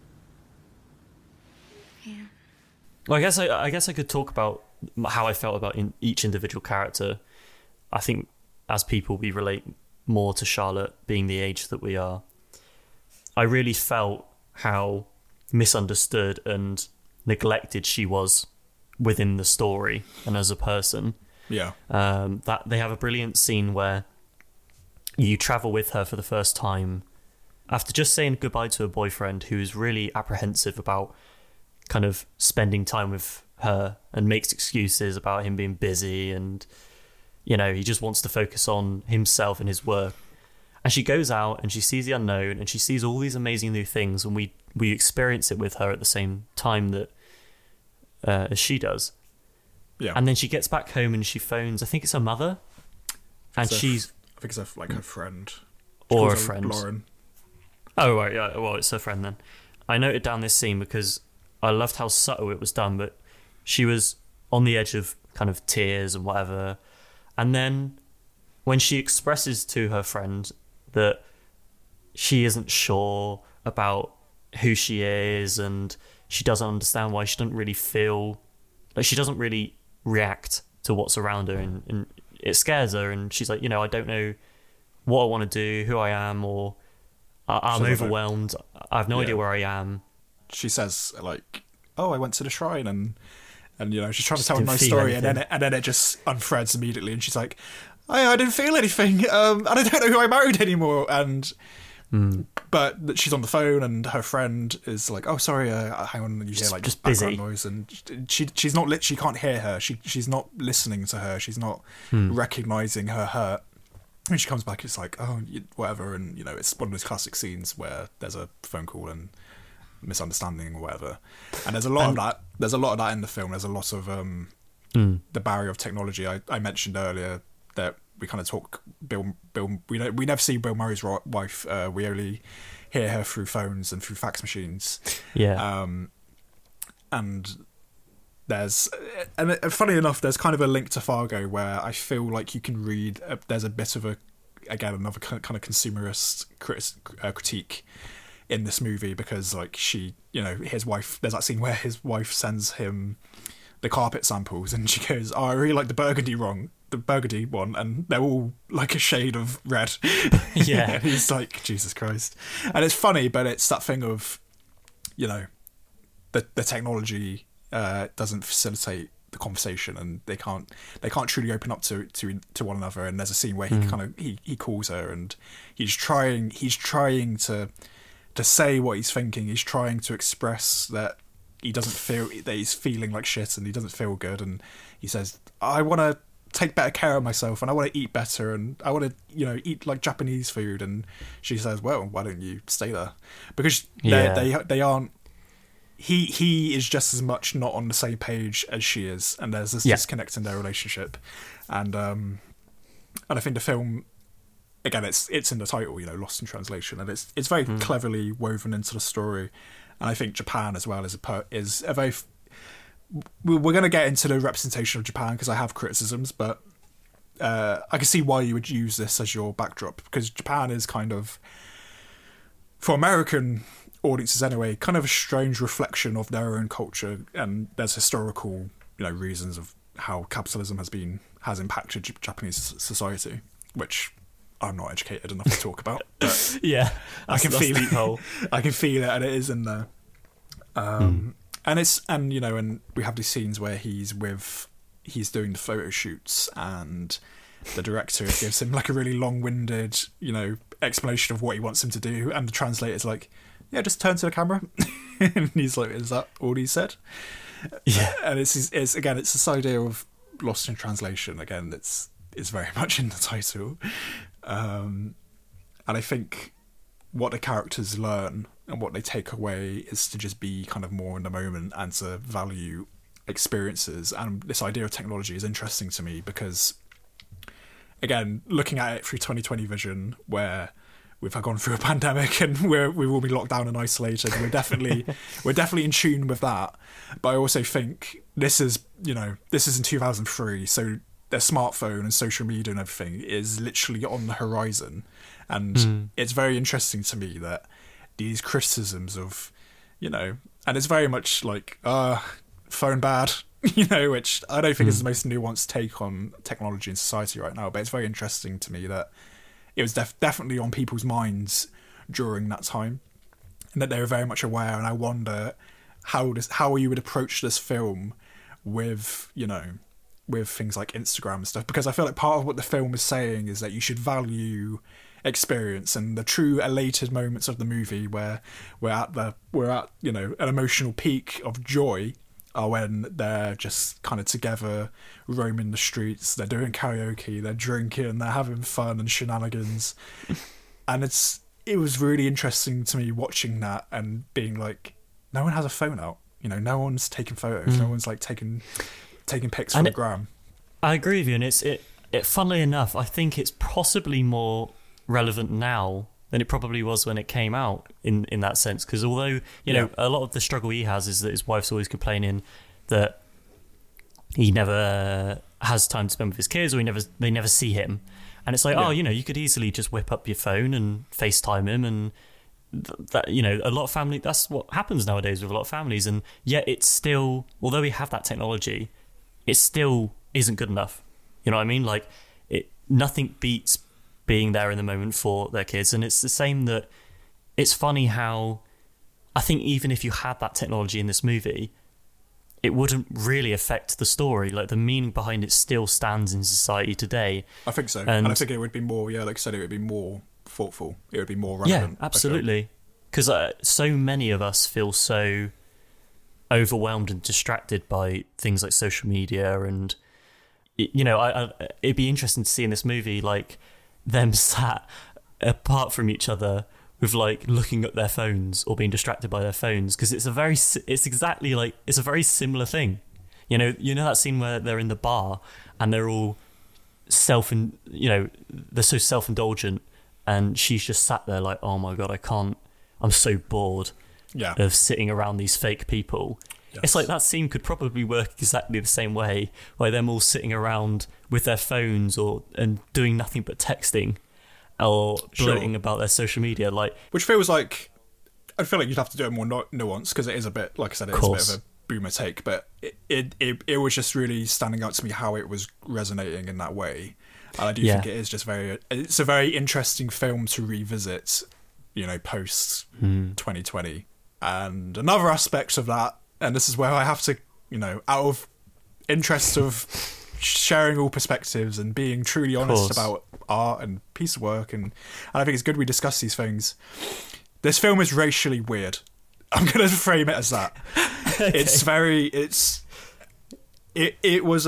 Well, I guess I could talk about how I felt about each individual character. I think as people, we relate more to Charlotte being the age that we are. I really felt how misunderstood and neglected she was within the story and as a person. Yeah. That they have a brilliant scene where you travel with her for the first time after just saying goodbye to a boyfriend who's really apprehensive about kind of spending time with her and makes excuses about him being busy, and you know, he just wants to focus on himself and his work. And she goes out and she sees the unknown and she sees all these amazing new things, and we experience it with her at the same time that as she does. Yeah. And then she gets back home and she phones, I think it's her mother, and I she's think it's like her friend. She or calls a her friend. Lauren. Oh right, yeah. Well, it's her friend then. I noted down this scene because I loved how subtle it was done, but she was on the edge of kind of tears and whatever. And then when she expresses to her friend that she isn't sure about who she is and she doesn't understand why she doesn't really feel like she doesn't really react to what's around her, and it scares her, and she's like, you know, I don't know what I want to do, who I am, or I'm So, overwhelmed. I have no Yeah. idea where I am. She says like, "Oh, I went to the shrine," and you know, she's trying to Just tell a didn't nice feel story, anything. and then it just unthreads immediately, and she's like, I didn't feel anything, and I don't know who I married anymore." And but she's on the phone, and her friend is like, "Oh, sorry, hang on," and you hear like just background busy. noise, and she's not she can't hear her. She's not listening to her. She's not recognizing her hurt. When she comes back, it's like, "Oh, whatever," and you know, it's one of those classic scenes where there's a phone call and misunderstanding or whatever. And there's a lot of that. There's a lot of that in the film. There's a lot of the barrier of technology. I mentioned earlier that we kind of talk Bill. We never see Bill Murray's wife. We only hear her through phones and through fax machines. Yeah. And there's, and funny enough, there's kind of a link to Fargo where I feel like you can read. There's a bit of another kind of consumerist critique in this movie, because like she, you know, his wife. There's that scene where his wife sends him the carpet samples, and she goes, "Oh, I really like the burgundy one," and they're all like a shade of red. Yeah. And he's like, Jesus Christ. And it's funny, but it's that thing of, you know, the technology doesn't facilitate the conversation, and they can't truly open up to one another. And there's a scene where he kind of he calls her, and he's trying to say what he's thinking. He's trying to express that he doesn't feel that he's feeling like shit, and he doesn't feel good. And he says, "I want to take better care of myself, and I want to eat better, and I want to, you know, eat like Japanese food." And she says, "Well, why don't you stay there?" Because they aren't. He is just as much not on the same page as she is, and there's this disconnect in their relationship. And I think the film, again, it's in the title, you know, Lost in Translation, and it's very cleverly woven into the story. And I think Japan as well is a very. We're going to get into the representation of Japan because I have criticisms, but I can see why you would use this as your backdrop, because Japan is kind of, for American audiences anyway, kind of a strange reflection of their own culture, and there's historical, you know, reasons of how capitalism has impacted Japanese society, which I'm not educated enough to talk about. But Yeah. I can feel deep hole. it. I can feel it, and it is in there. And you know, and we have these scenes where he's doing the photo shoots, and the director gives him like a really long-winded, you know, explanation of what he wants him to do, and the translator's like, yeah, just turn to the camera. And he's like, is that all he said? Yeah. And it's again, it's this idea of lost in translation. Again, it's very much in the title. And I think what the characters learn and what they take away is to just be kind of more in the moment and to value experiences. And this idea of technology is interesting to me because, again, looking at it through 2020 vision, where we've gone through a pandemic and we've all been locked down and isolated, we're definitely in tune with that. But I also think this is in 2003, so their smartphone and social media and everything is literally on the horizon. And it's very interesting to me that these criticisms of, and it's very much like, phone bad, which I don't think is the most nuanced take on technology in society right now. But it's very interesting to me that it was definitely on people's minds during that time, and that they were very much aware. And I wonder how you would approach this film with, with things like Instagram and stuff, because I feel like part of what the film is saying is that you should value experience, and the true elated moments of the movie where we're at an emotional peak of joy are when they're just kind of together roaming the streets, they're doing karaoke, they're drinking, they're having fun and shenanigans. And it was really interesting to me watching that and being like, no one has a phone out, no one's taking photos, no one's like taking pics for the gram. I agree with you, and it funnily enough, I think it's possibly more relevant now than it probably was when it came out in that sense, because although a lot of the struggle he has is that his wife's always complaining that he never has time to spend with his kids, or they never see him, and it's like, you could easily just whip up your phone and FaceTime him, and that a lot of family, that's what happens nowadays with a lot of families, and yet it's still, although we have that technology, it still isn't good enough. You know what I mean? Like, nothing beats being there in the moment for their kids. And it's the same that it's funny how I think even if you had that technology in this movie, it wouldn't really affect the story. Like, the meaning behind it still stands in society today. I think so. And I think it would be more, like I said, it would be more thoughtful. It would be more relevant. Yeah, absolutely. Because so many of us feel so overwhelmed and distracted by things like social media, and it'd be interesting to see in this movie, like, them sat apart from each other with like looking at their phones or being distracted by their phones, because it's a very similar thing. That scene where they're in the bar and they're all they're so self-indulgent, and she's just sat there like, oh my god, I'm so bored of sitting around these fake people. Yes. It's like that scene could probably work exactly the same way, where them all sitting around with their phones and doing nothing but texting or blurting about their social media, which feels like, I feel like you'd have to do it more nuanced, because it is a bit, like I said, it's a bit of a boomer take, but it was just really standing out to me how it was resonating in that way. And I do think it is just it's a very interesting film to revisit, post 2020. And another aspect of that, and this is where I have to, out of interest of sharing all perspectives and being truly honest about art and piece of work, and I think it's good we discuss these things. This film is racially weird. I'm going to frame it as that. Okay. It was,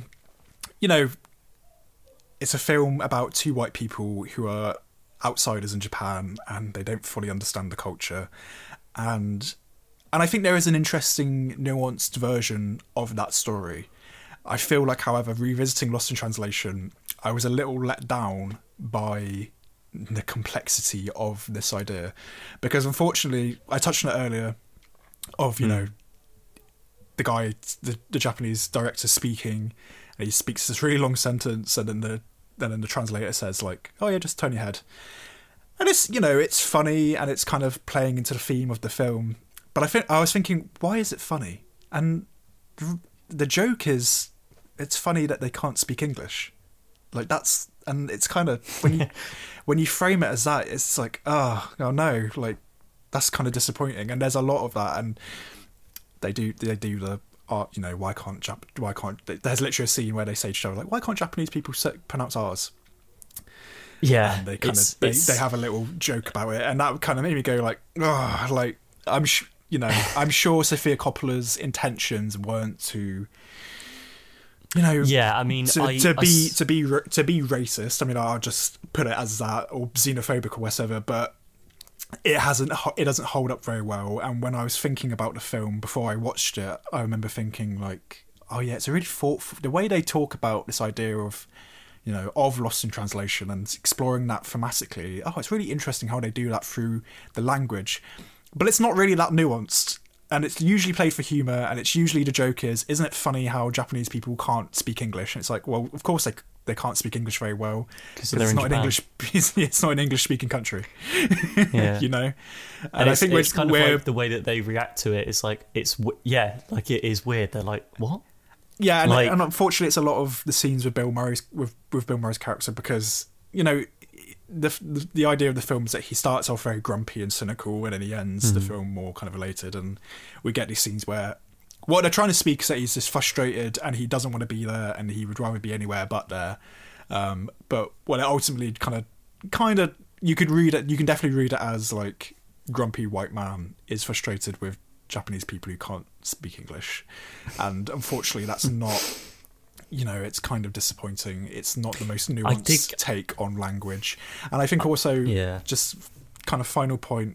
it's a film about two white people who are outsiders in Japan, and they don't fully understand the culture. And I think there is an interesting, nuanced version of that story. I feel like, however, revisiting Lost in Translation, I was a little let down by the complexity of this idea. Because unfortunately, I touched on it earlier, of, the guy, the Japanese director speaking, and he speaks this really long sentence, and then the translator says, like, oh yeah, just turn your head. And it's, it's funny, and it's kind of playing into the theme of the film. But I was thinking, why is it funny? And the joke is, it's funny that they can't speak English. Like, and it's kind of, when you frame it as that, it's like, oh no, like, that's kind of disappointing. And there's a lot of that, and they do the art, why can't there's literally a scene where they say to each other, like, why can't Japanese people pronounce R's? Yeah, and they kind of they have a little joke about it, and that kind of made me go like, oh, like I'm sure Sofia Coppola's intentions weren't to, yeah. I mean, to be racist. I mean, I'll just put it as that, or xenophobic or whatever, but it doesn't hold up very well. And when I was thinking about the film before I watched it, I remember thinking like, oh yeah, it's a really thoughtful, the way they talk about this idea of, of Lost in Translation and exploring that thematically. Oh, it's really interesting how they do that through the language, but it's not really that nuanced. And it's usually played for humour, and it's usually the joke is, isn't it funny how Japanese people can't speak English? And it's like, well, of course they can't speak English very well because it's not an English. It's not an English-speaking country. Yeah. And I think it's kind of like the way that they react to it is like it is weird. They're like, what? Yeah, and unfortunately, it's a lot of the scenes with Bill Murray's character because the idea of the film is that he starts off very grumpy and cynical, and then he ends the film more kind of elated, and we get these scenes where what they're trying to speak is that he's just frustrated and he doesn't want to be there and he would rather be anywhere but there. But what it ultimately kind of you can definitely read it as like grumpy white man is frustrated with Japanese people who can't speak English, and unfortunately that's not, it's kind of disappointing. It's not the most nuanced take on language. And I think also just kind of final point,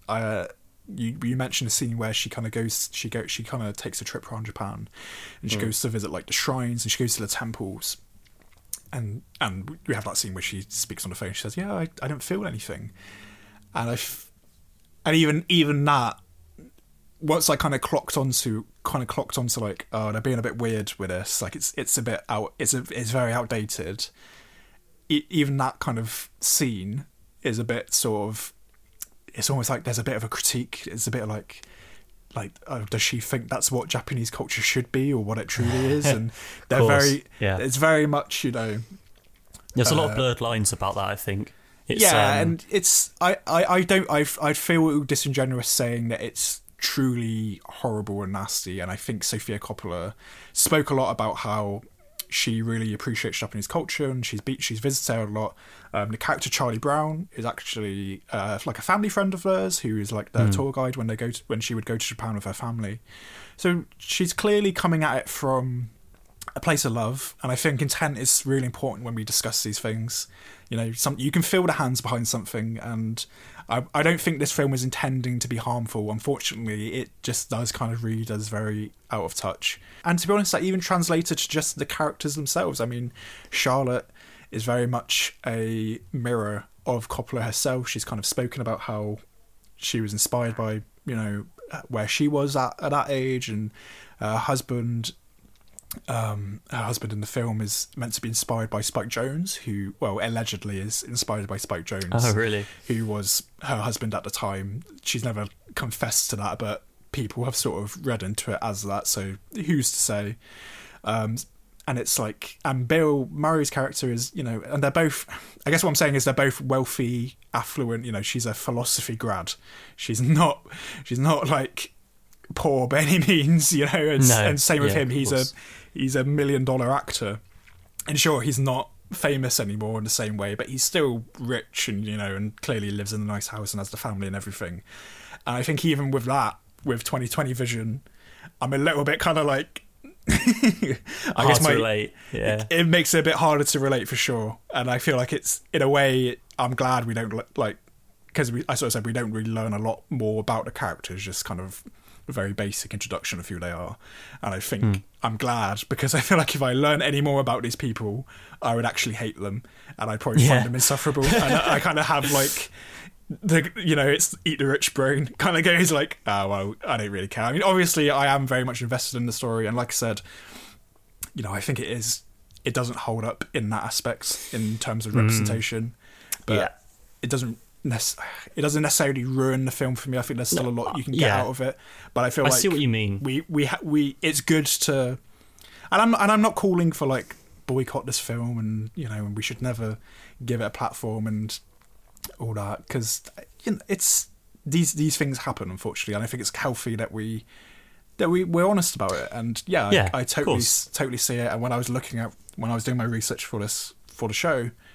you mentioned a scene where she kind of takes a trip around Japan, and she goes to visit like the shrines, and she goes to the temples, and we have that scene where she speaks on the phone. She says, "Yeah, I don't feel anything," and even that, once I kind of clocked onto like, oh, they're being a bit weird with this. Like it's a bit out. It's very outdated. Even that kind of scene is a bit sort of. It's almost like there's a bit of a critique. It's a bit like does she think that's what Japanese culture should be or what it truly is? And they're it's very much, there's a lot of blurred lines about that, I think. And it's I feel disingenuous saying that it's truly horrible and nasty, and I think Sofia Coppola spoke a lot about how she really appreciates Japanese culture, and she's visited there a lot. The character Charlie Brown is actually like a family friend of hers, who is like their tour guide when she would go to Japan with her family. So she's clearly coming at it from a place of love, and I think intent is really important when we discuss these things. You can feel the hands behind something, and I don't think this film was intending to be harmful. Unfortunately, it just does kind of read as very out of touch. And to be honest, that even translated to just the characters themselves. I mean, Charlotte is very much a mirror of Coppola herself. She's kind of spoken about how she was inspired by, where she was at that age, and her husband in the film is meant to be inspired by Spike Jonze, who, well, allegedly is inspired by Spike Jonze. Oh, really? Who was her husband at the time. She's never confessed to that, but people have sort of read into it as that, so who's to say? And it's like, and Bill Murray's character is, and they're both, I guess what I'm saying is they're both wealthy, affluent, she's a philosophy grad. She's not like poor by any means, and same with him. He's a $1 million actor, and sure, he's not famous anymore in the same way, but he's still rich and and clearly lives in a nice house and has the family and everything. And I think even with that, with 2020 vision, I'm a little bit kind of like relate. Yeah, it makes it a bit harder to relate for sure. And I feel like it's, in a way, I'm glad we don't because I sort of said we don't really learn a lot more about the characters, just kind of a very basic introduction of who they are. And I think I'm glad, because I feel like if I learn any more about these people, I would actually hate them, and I'd probably find them insufferable. And I kind of have like it's eat the rich brain kind of goes like, oh well, I don't really care. I mean, obviously I am very much invested in the story, and like I said, I think it doesn't hold up in that aspect in terms of representation, but it doesn't necessarily ruin the film for me. I think there's still a lot you can get out of it, but I feel like I see what you mean. We it's good to, and I'm not calling for like boycott this film, and and we should never give it a platform and all that, because it's these things happen, unfortunately, and I think it's healthy that we're honest about it. And I totally see it. And when I was doing my research for the show,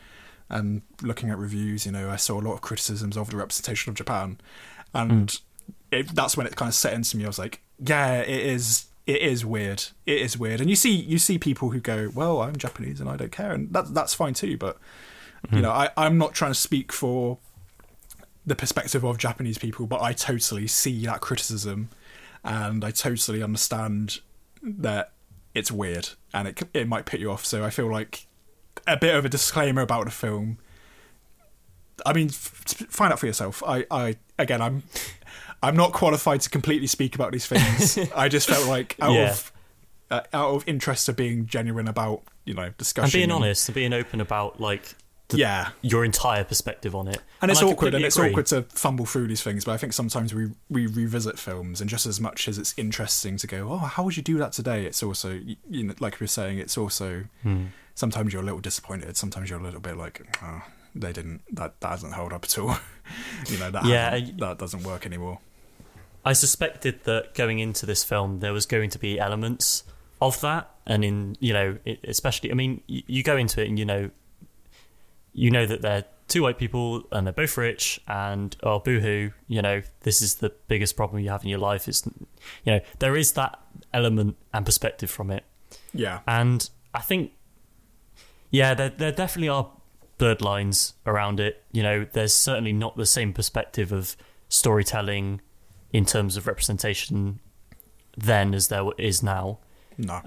and looking at reviews, I saw a lot of criticisms of the representation of Japan, and that's when it kind of set into me. I was like, yeah, it is weird. It is weird. And you see people who go, well, I'm Japanese and I don't care, and that's fine too. But I'm not trying to speak for the perspective of Japanese people, but I totally see that criticism, and I totally understand that it's weird and it might put you off. So I feel like a bit of a disclaimer about the film. I mean, find out for yourself. I'm not qualified to completely speak about these things. I just felt like out of interest of being genuine about discussion and being honest and being open about your entire perspective on it. And it's awkward, and it's awkward to fumble through these things, but I think sometimes we revisit films, and just as much as it's interesting to go, oh, how would you do that today? It's also, like we were saying, it's also sometimes you're a little disappointed, sometimes you're a little bit like, oh, that doesn't hold up at all. That doesn't work anymore. I suspected that going into this film there was going to be elements of that, and especially, I mean, you go into it and you know that they're two white people and they're both rich, and oh, boohoo, this is the biggest problem you have in your life. It's there is that element and perspective from it. Yeah. And I think there definitely are blurred lines around it. There's certainly not the same perspective of storytelling in terms of representation then as there is now. No.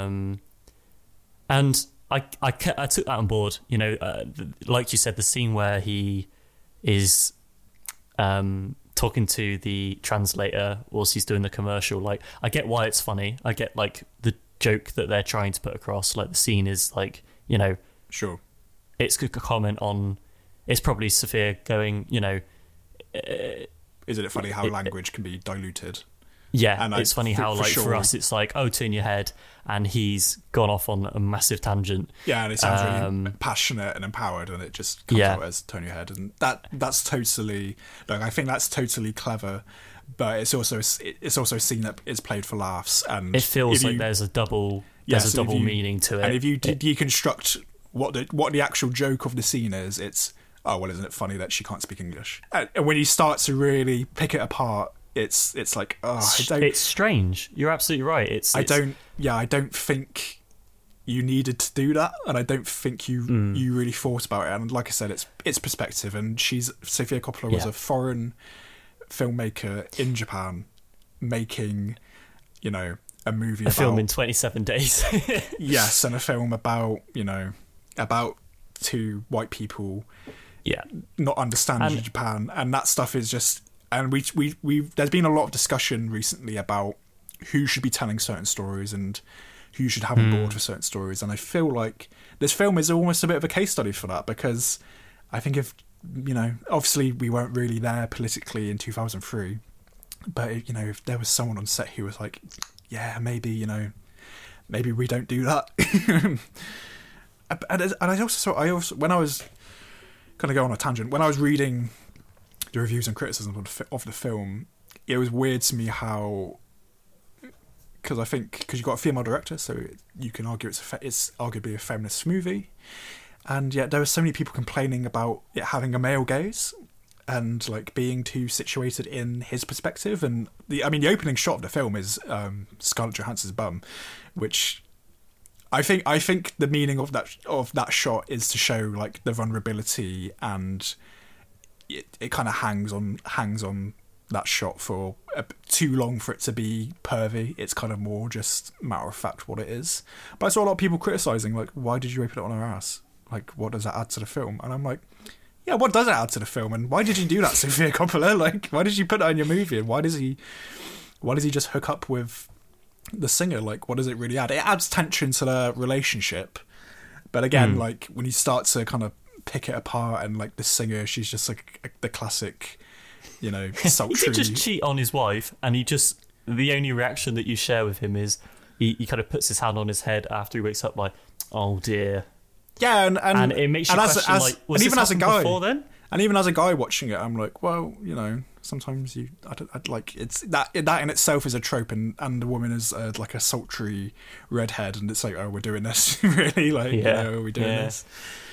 And I took that on board. Like you said, the scene where he is talking to the translator whilst he's doing the commercial. Like, I get why it's funny. I get the joke that they're trying to put across. Like, the scene is sure. It's a comment on. It's probably Sophia going. Isn't it funny how language can be diluted? Yeah, and it's funny how for us it's like, oh, turn your head, and he's gone off on a massive tangent. Yeah, and it sounds really passionate and empowered, and it just comes out as turn your head, and that's totally. Look, I think that's totally clever, but it's also seen that it's played for laughs, and it feels like there's a double meaning to it. And if you deconstruct what the actual joke of the scene is, it's isn't it funny that she can't speak English? And when you start to really pick it apart. It's like, it's strange. You're absolutely right. I don't think you needed to do that, and I don't think you really thought about it. And like I said, it's perspective. And Sofia Coppola was a foreign filmmaker in Japan making, a movie, film in 27 days. Yes, and a film about two white people, not understanding Japan, and that stuff is just. And there's been a lot of discussion recently about who should be telling certain stories and who you should have on board for certain stories. And I feel like this film is almost a bit of a case study for that, because I think if, obviously we weren't really there politically in 2003, but, if there was someone on set who was like, yeah, maybe we don't do that. And I also, when I was going to go on a tangent, when I was reading the reviews and criticism of the film, it was weird to me how, because you've got a female director, so you can argue it's arguably a feminist movie, and yet there were so many people complaining about it having a male gaze and being too situated in his perspective. And the opening shot of the film is Scarlett Johansson's bum, which I think the meaning of that shot is to show the vulnerability, and it kind of hangs on that shot for too long for it to be pervy. It's kind of more just matter of fact what it is. But I saw a lot of people criticising, why did you open it on her ass? What does that add to the film? And I'm like, yeah, what does it add to the film? And why did you do that, Sofia Coppola? Why did you put that in your movie? And why does he just hook up with the singer? What does it really add? It adds tension to their relationship. But again, when you start to kind of pick it apart, and the singer, she's just the classic, sultry. He could just cheat on his wife, and the only reaction that you share with him is he kind of puts his hand on his head after he wakes up, like, oh dear. Yeah, and it makes you question, was and even this as a guy before then? And even as a guy watching it, I'm like, well, sometimes I'd it's that in itself is a trope, and the woman is a sultry redhead, and it's like, oh, we're doing this, really? Are we doing this?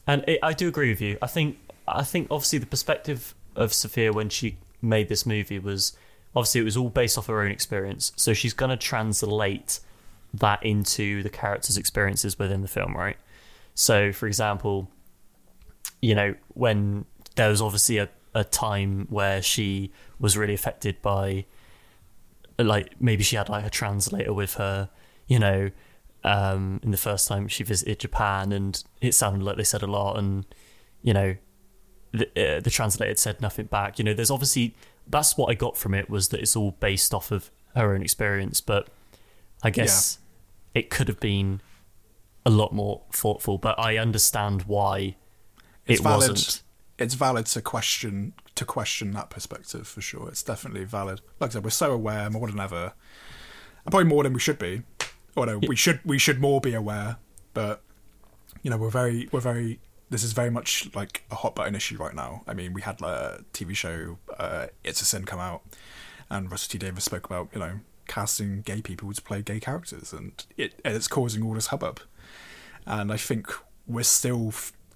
And I do agree with you. I think obviously the perspective of Sophia when she made this movie was obviously it was all based off her own experience. So she's going to translate that into the characters' experiences within the film, right? So, for example, you know, when there was obviously a time where she was really affected by, like, maybe she had like a translator with her, you know, in the first time she visited Japan, and it sounded like they said a lot, and, you know, the translator had said nothing back. You know, there's obviously, that's what I got from it, was that it's all based off of her own experience, but I guess it could have been a lot more thoughtful, but I understand why it wasn't. It's valid to question that perspective, for sure. It's definitely valid. Like I said, we're so aware more than ever, and probably more than we should be. Or no, we should more be aware. But you know, we're very. This is very much like a hot button issue right now. I mean, we had a TV show, It's a Sin, come out, and Russell T Davies spoke about, you know, casting gay people to play gay characters, and it's causing all this hubbub. And I think we're still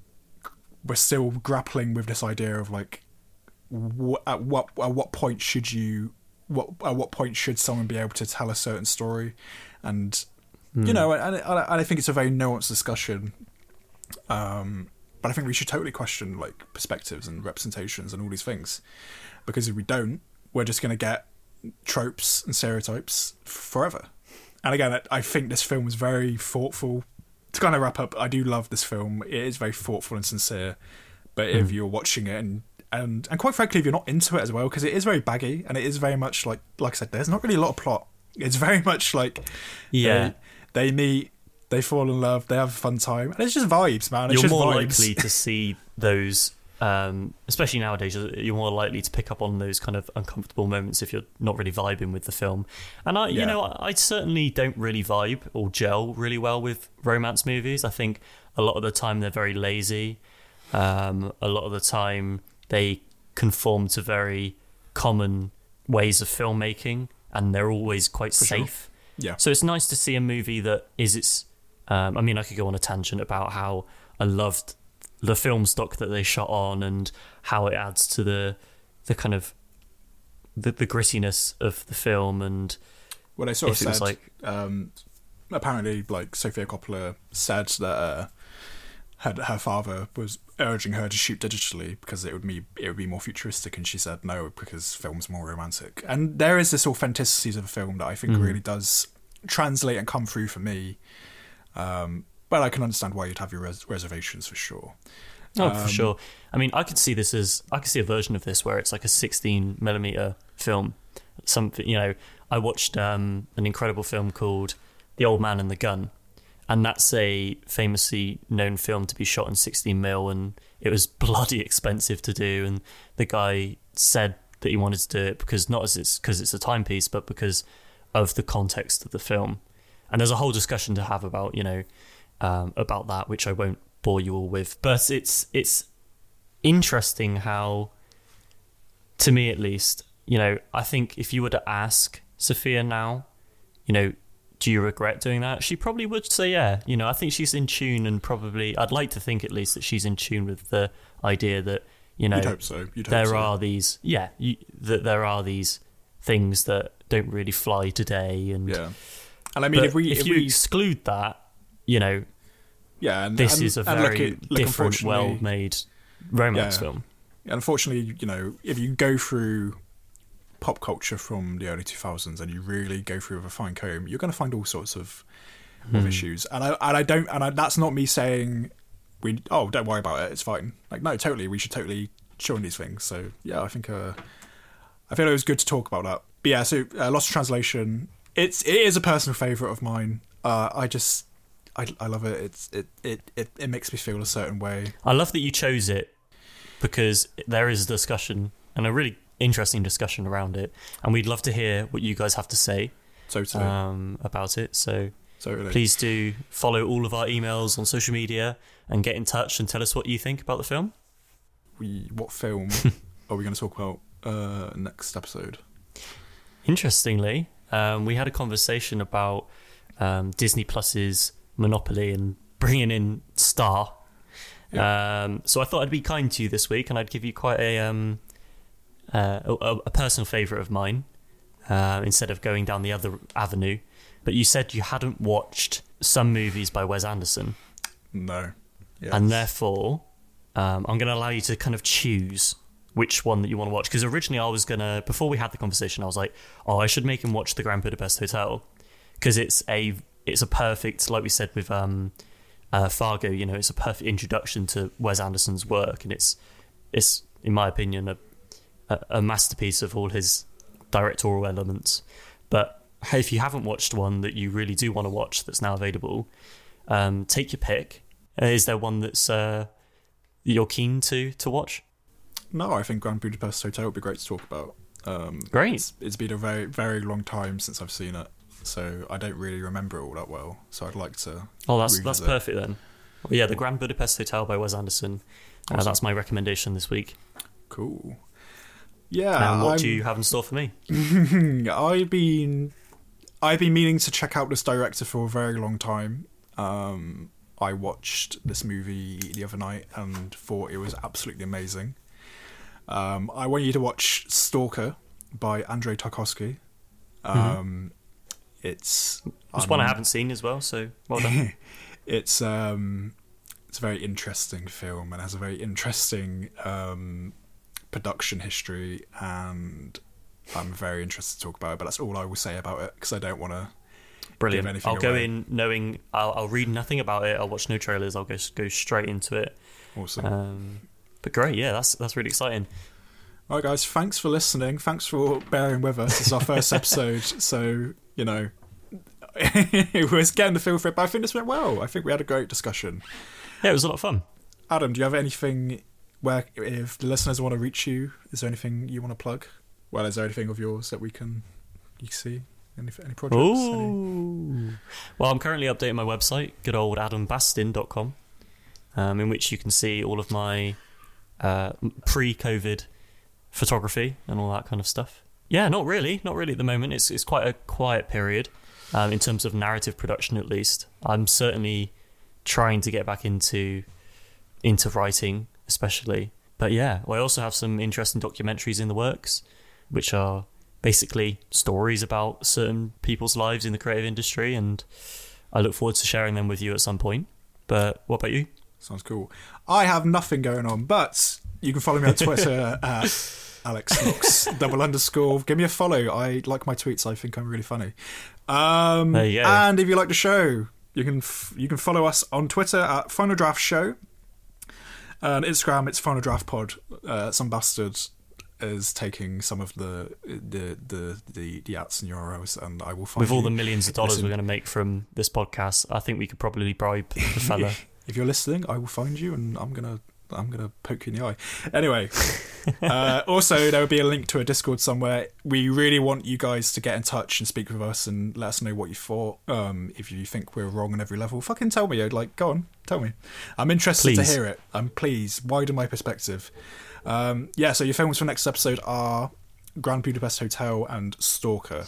grappling with this idea of like, at what point should someone be able to tell a certain story, and you know, and I think it's a very nuanced discussion. But I think we should totally question like perspectives and representations and all these things, because if we don't, we're just going to get tropes and stereotypes forever. And again, I think this film was very thoughtful. To kind of wrap up, I do love this film. It is very thoughtful and sincere. But if you're watching it and quite frankly, if you're not into it as well, because it is very baggy and it is very much like I said, there's not really a lot of plot. It's very much like they meet, they fall in love, they have a fun time, and it's just vibes, man. It's you're just more vibes. likely to see those, especially nowadays, you're more likely to pick up on those kind of uncomfortable moments if you're not really vibing with the film. And you know, I certainly don't really vibe or gel really well with romance movies. I think a lot of the time they're very lazy. A lot of the time they conform to very common ways of filmmaking, and they're always quite safe. Sure. Yeah. So it's nice to see a movie that is its. I mean, I could go on a tangent about how I loved the film stock that they shot on and how it adds to the kind of the grittiness of the film. And well, they sort of said, like, apparently, like Sofia Coppola said that her father was urging her to shoot digitally because it would be more futuristic, and she said no because film's more romantic. And there is this authenticity to the film that I think really does translate and come through for me. But I can understand why you'd have your reservations, for sure. Oh, for sure. I mean, I could see a version of this where it's like a 16mm film. Something, you know, I watched an incredible film called The Old Man and the Gun, and that's a famously known film to be shot in 16mm, and it was bloody expensive to do. And the guy said that he wanted to do it because because it's a timepiece, but because of the context of the film. And there's a whole discussion to have about, you know, about that, which I won't bore you all with. But it's interesting how, to me at least, you know, I think if you were to ask Sophia now, you know, do you regret doing that? She probably would say yeah. You know, I think she's in tune, and probably, I'd like to think at least that she's in tune with the idea that, you know, You'd hope so. There are these things that don't really fly today, and and I mean, if you we exclude that, you know, this is a very different, well-made romance film. Unfortunately, you know, if you go through pop culture from the early 2000s and you really go through with a fine comb, you're going to find all sorts of issues. And that's not me saying don't worry about it, it's fine. Like, no, totally, we should totally show these things. So yeah, I think it was good to talk about that. But yeah, so Lost in Translation, it is a personal favourite of mine. I love it. It makes me feel a certain way. I love that you chose it, because there is a discussion, and a really interesting discussion around it, and we'd love to hear what you guys have to say about it. So please do follow all of our emails on social media and get in touch and tell us what you think about the film. What film are we going to talk about next episode? Interestingly, we had a conversation about Disney Plus's monopoly and bringing in Star, So I thought I'd be kind to you this week, and I'd give you quite a personal favourite of mine, instead of going down the other avenue. But you said you hadn't watched some movies by Wes Anderson. No. Yes. And therefore, I'm going to allow you to kind of choose which one that you want to watch. Because originally I was going to, before we had the conversation, I was like, I should make him watch The Grand Budapest Hotel. Because it's a perfect, like we said with Fargo, it's a perfect introduction to Wes Anderson's work. And it's in my opinion, a masterpiece of all his directorial elements. But hey, if you haven't watched one that you really do want to watch that's now available, take your pick. Is there one that's you're keen to watch? No, I think Grand Budapest Hotel would be great to talk about. Great. It's been a very, very long time since I've seen it, so I don't really remember it all that well. So I'd like to. Oh, that's perfect then. Well, yeah, The Grand Budapest Hotel by Wes Anderson. Awesome. That's my recommendation this week. Cool. Yeah. And what do you have in store for me? I've been meaning to check out this director for a very long time. I watched this movie the other night and thought it was absolutely amazing. I want you to watch Stalker by Andrei Tarkovsky. It's one I haven't seen as well, so well done. It's a very interesting film and has a very interesting production history, and I'm very interested to talk about it, but that's all I will say about it because I don't want to. Brilliant. Give anything I'll go away. in knowing I'll read nothing about it. I'll watch no trailers. I'll go straight into it. Awesome. But great, yeah, that's really exciting. All right, guys, thanks for listening. Thanks for bearing with us. It's our first episode, so, it was getting the feel for it, but I think this went well. I think we had a great discussion. Yeah, it was a lot of fun. Adam, do you have anything where, if the listeners want to reach you, is there anything you want to plug? Well, is there anything of yours that you see? Any projects? Ooh. Well, I'm currently updating my website, good old adambastin.com, in which you can see all of my pre-COVID photography and all that kind of stuff. Yeah, not really at the moment. It's quite a quiet period in terms of narrative production, at least. I'm certainly trying to get back into writing, especially. But yeah, I also have some interesting documentaries in the works, which are basically stories about certain people's lives in the creative industry, and I look forward to sharing them with you at some point. But what about you? Sounds cool. I have nothing going on, but you can follow me on Twitter at AlexNox_. Give me a follow. I like my tweets. I think I'm really funny. There you go. And if you like the show, you can follow us on Twitter at Final Draft Show. And Instagram, it's Final Draft Pod. Some bastard is taking some of the ats and euros, and I will find with all you. the millions of dollars we're going to make from this podcast. I think we could probably bribe the fella. If you're listening, I will find you, and I'm gonna poke you in the eye. Anyway, also there will be a link to a Discord somewhere. We really want you guys to get in touch and speak with us and let us know what you thought. If you think we're wrong on every level, fucking tell me. Go on, tell me. I'm interested to hear it. Please widen my perspective. So your films for next episode are Grand Budapest Hotel and Stalker.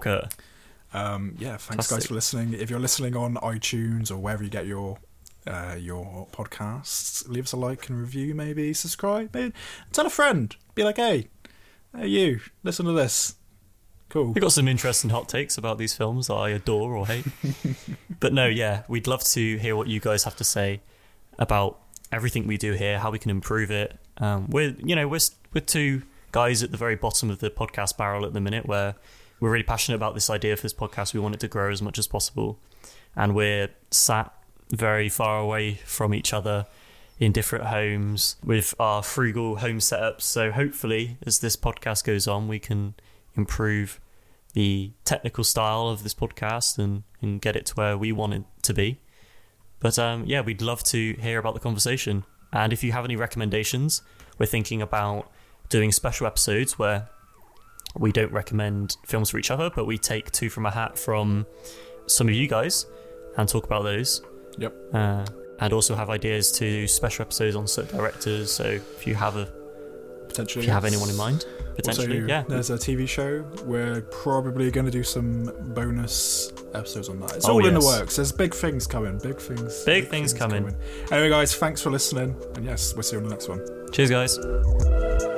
Thanks guys for listening. If you're listening on iTunes or wherever you get your podcasts, leave us a like and review, maybe subscribe, maybe tell a friend, be like, hey you, listen to this. Cool. We've got some interesting hot takes about these films that I adore or hate. But no, yeah, we'd love to hear what you guys have to say about everything we do here, how we can improve it. We're two guys at the very bottom of the podcast barrel at the minute, where we're really passionate about this idea for this podcast. We want it to grow as much as possible, and we're sat very far away from each other in different homes with our frugal home setups. So hopefully, as this podcast goes on, we can improve the technical style of this podcast and get it to where we want it to be. But we'd love to hear about the conversation. And if you have any recommendations, we're thinking about doing special episodes where we don't recommend films for each other, but we take two from a hat from some of you guys and talk about those. Yep. And also have ideas to do special episodes on certain directors. So if you have a Potentially. If you have anyone in mind, potentially, Also, yeah. there's a TV show. We're probably going to do some bonus episodes on that. It's Oh, all in the yes. works. There's big things coming. Big things coming. Anyway, guys, thanks for listening. And yes, we'll see you on the next one. Cheers, guys.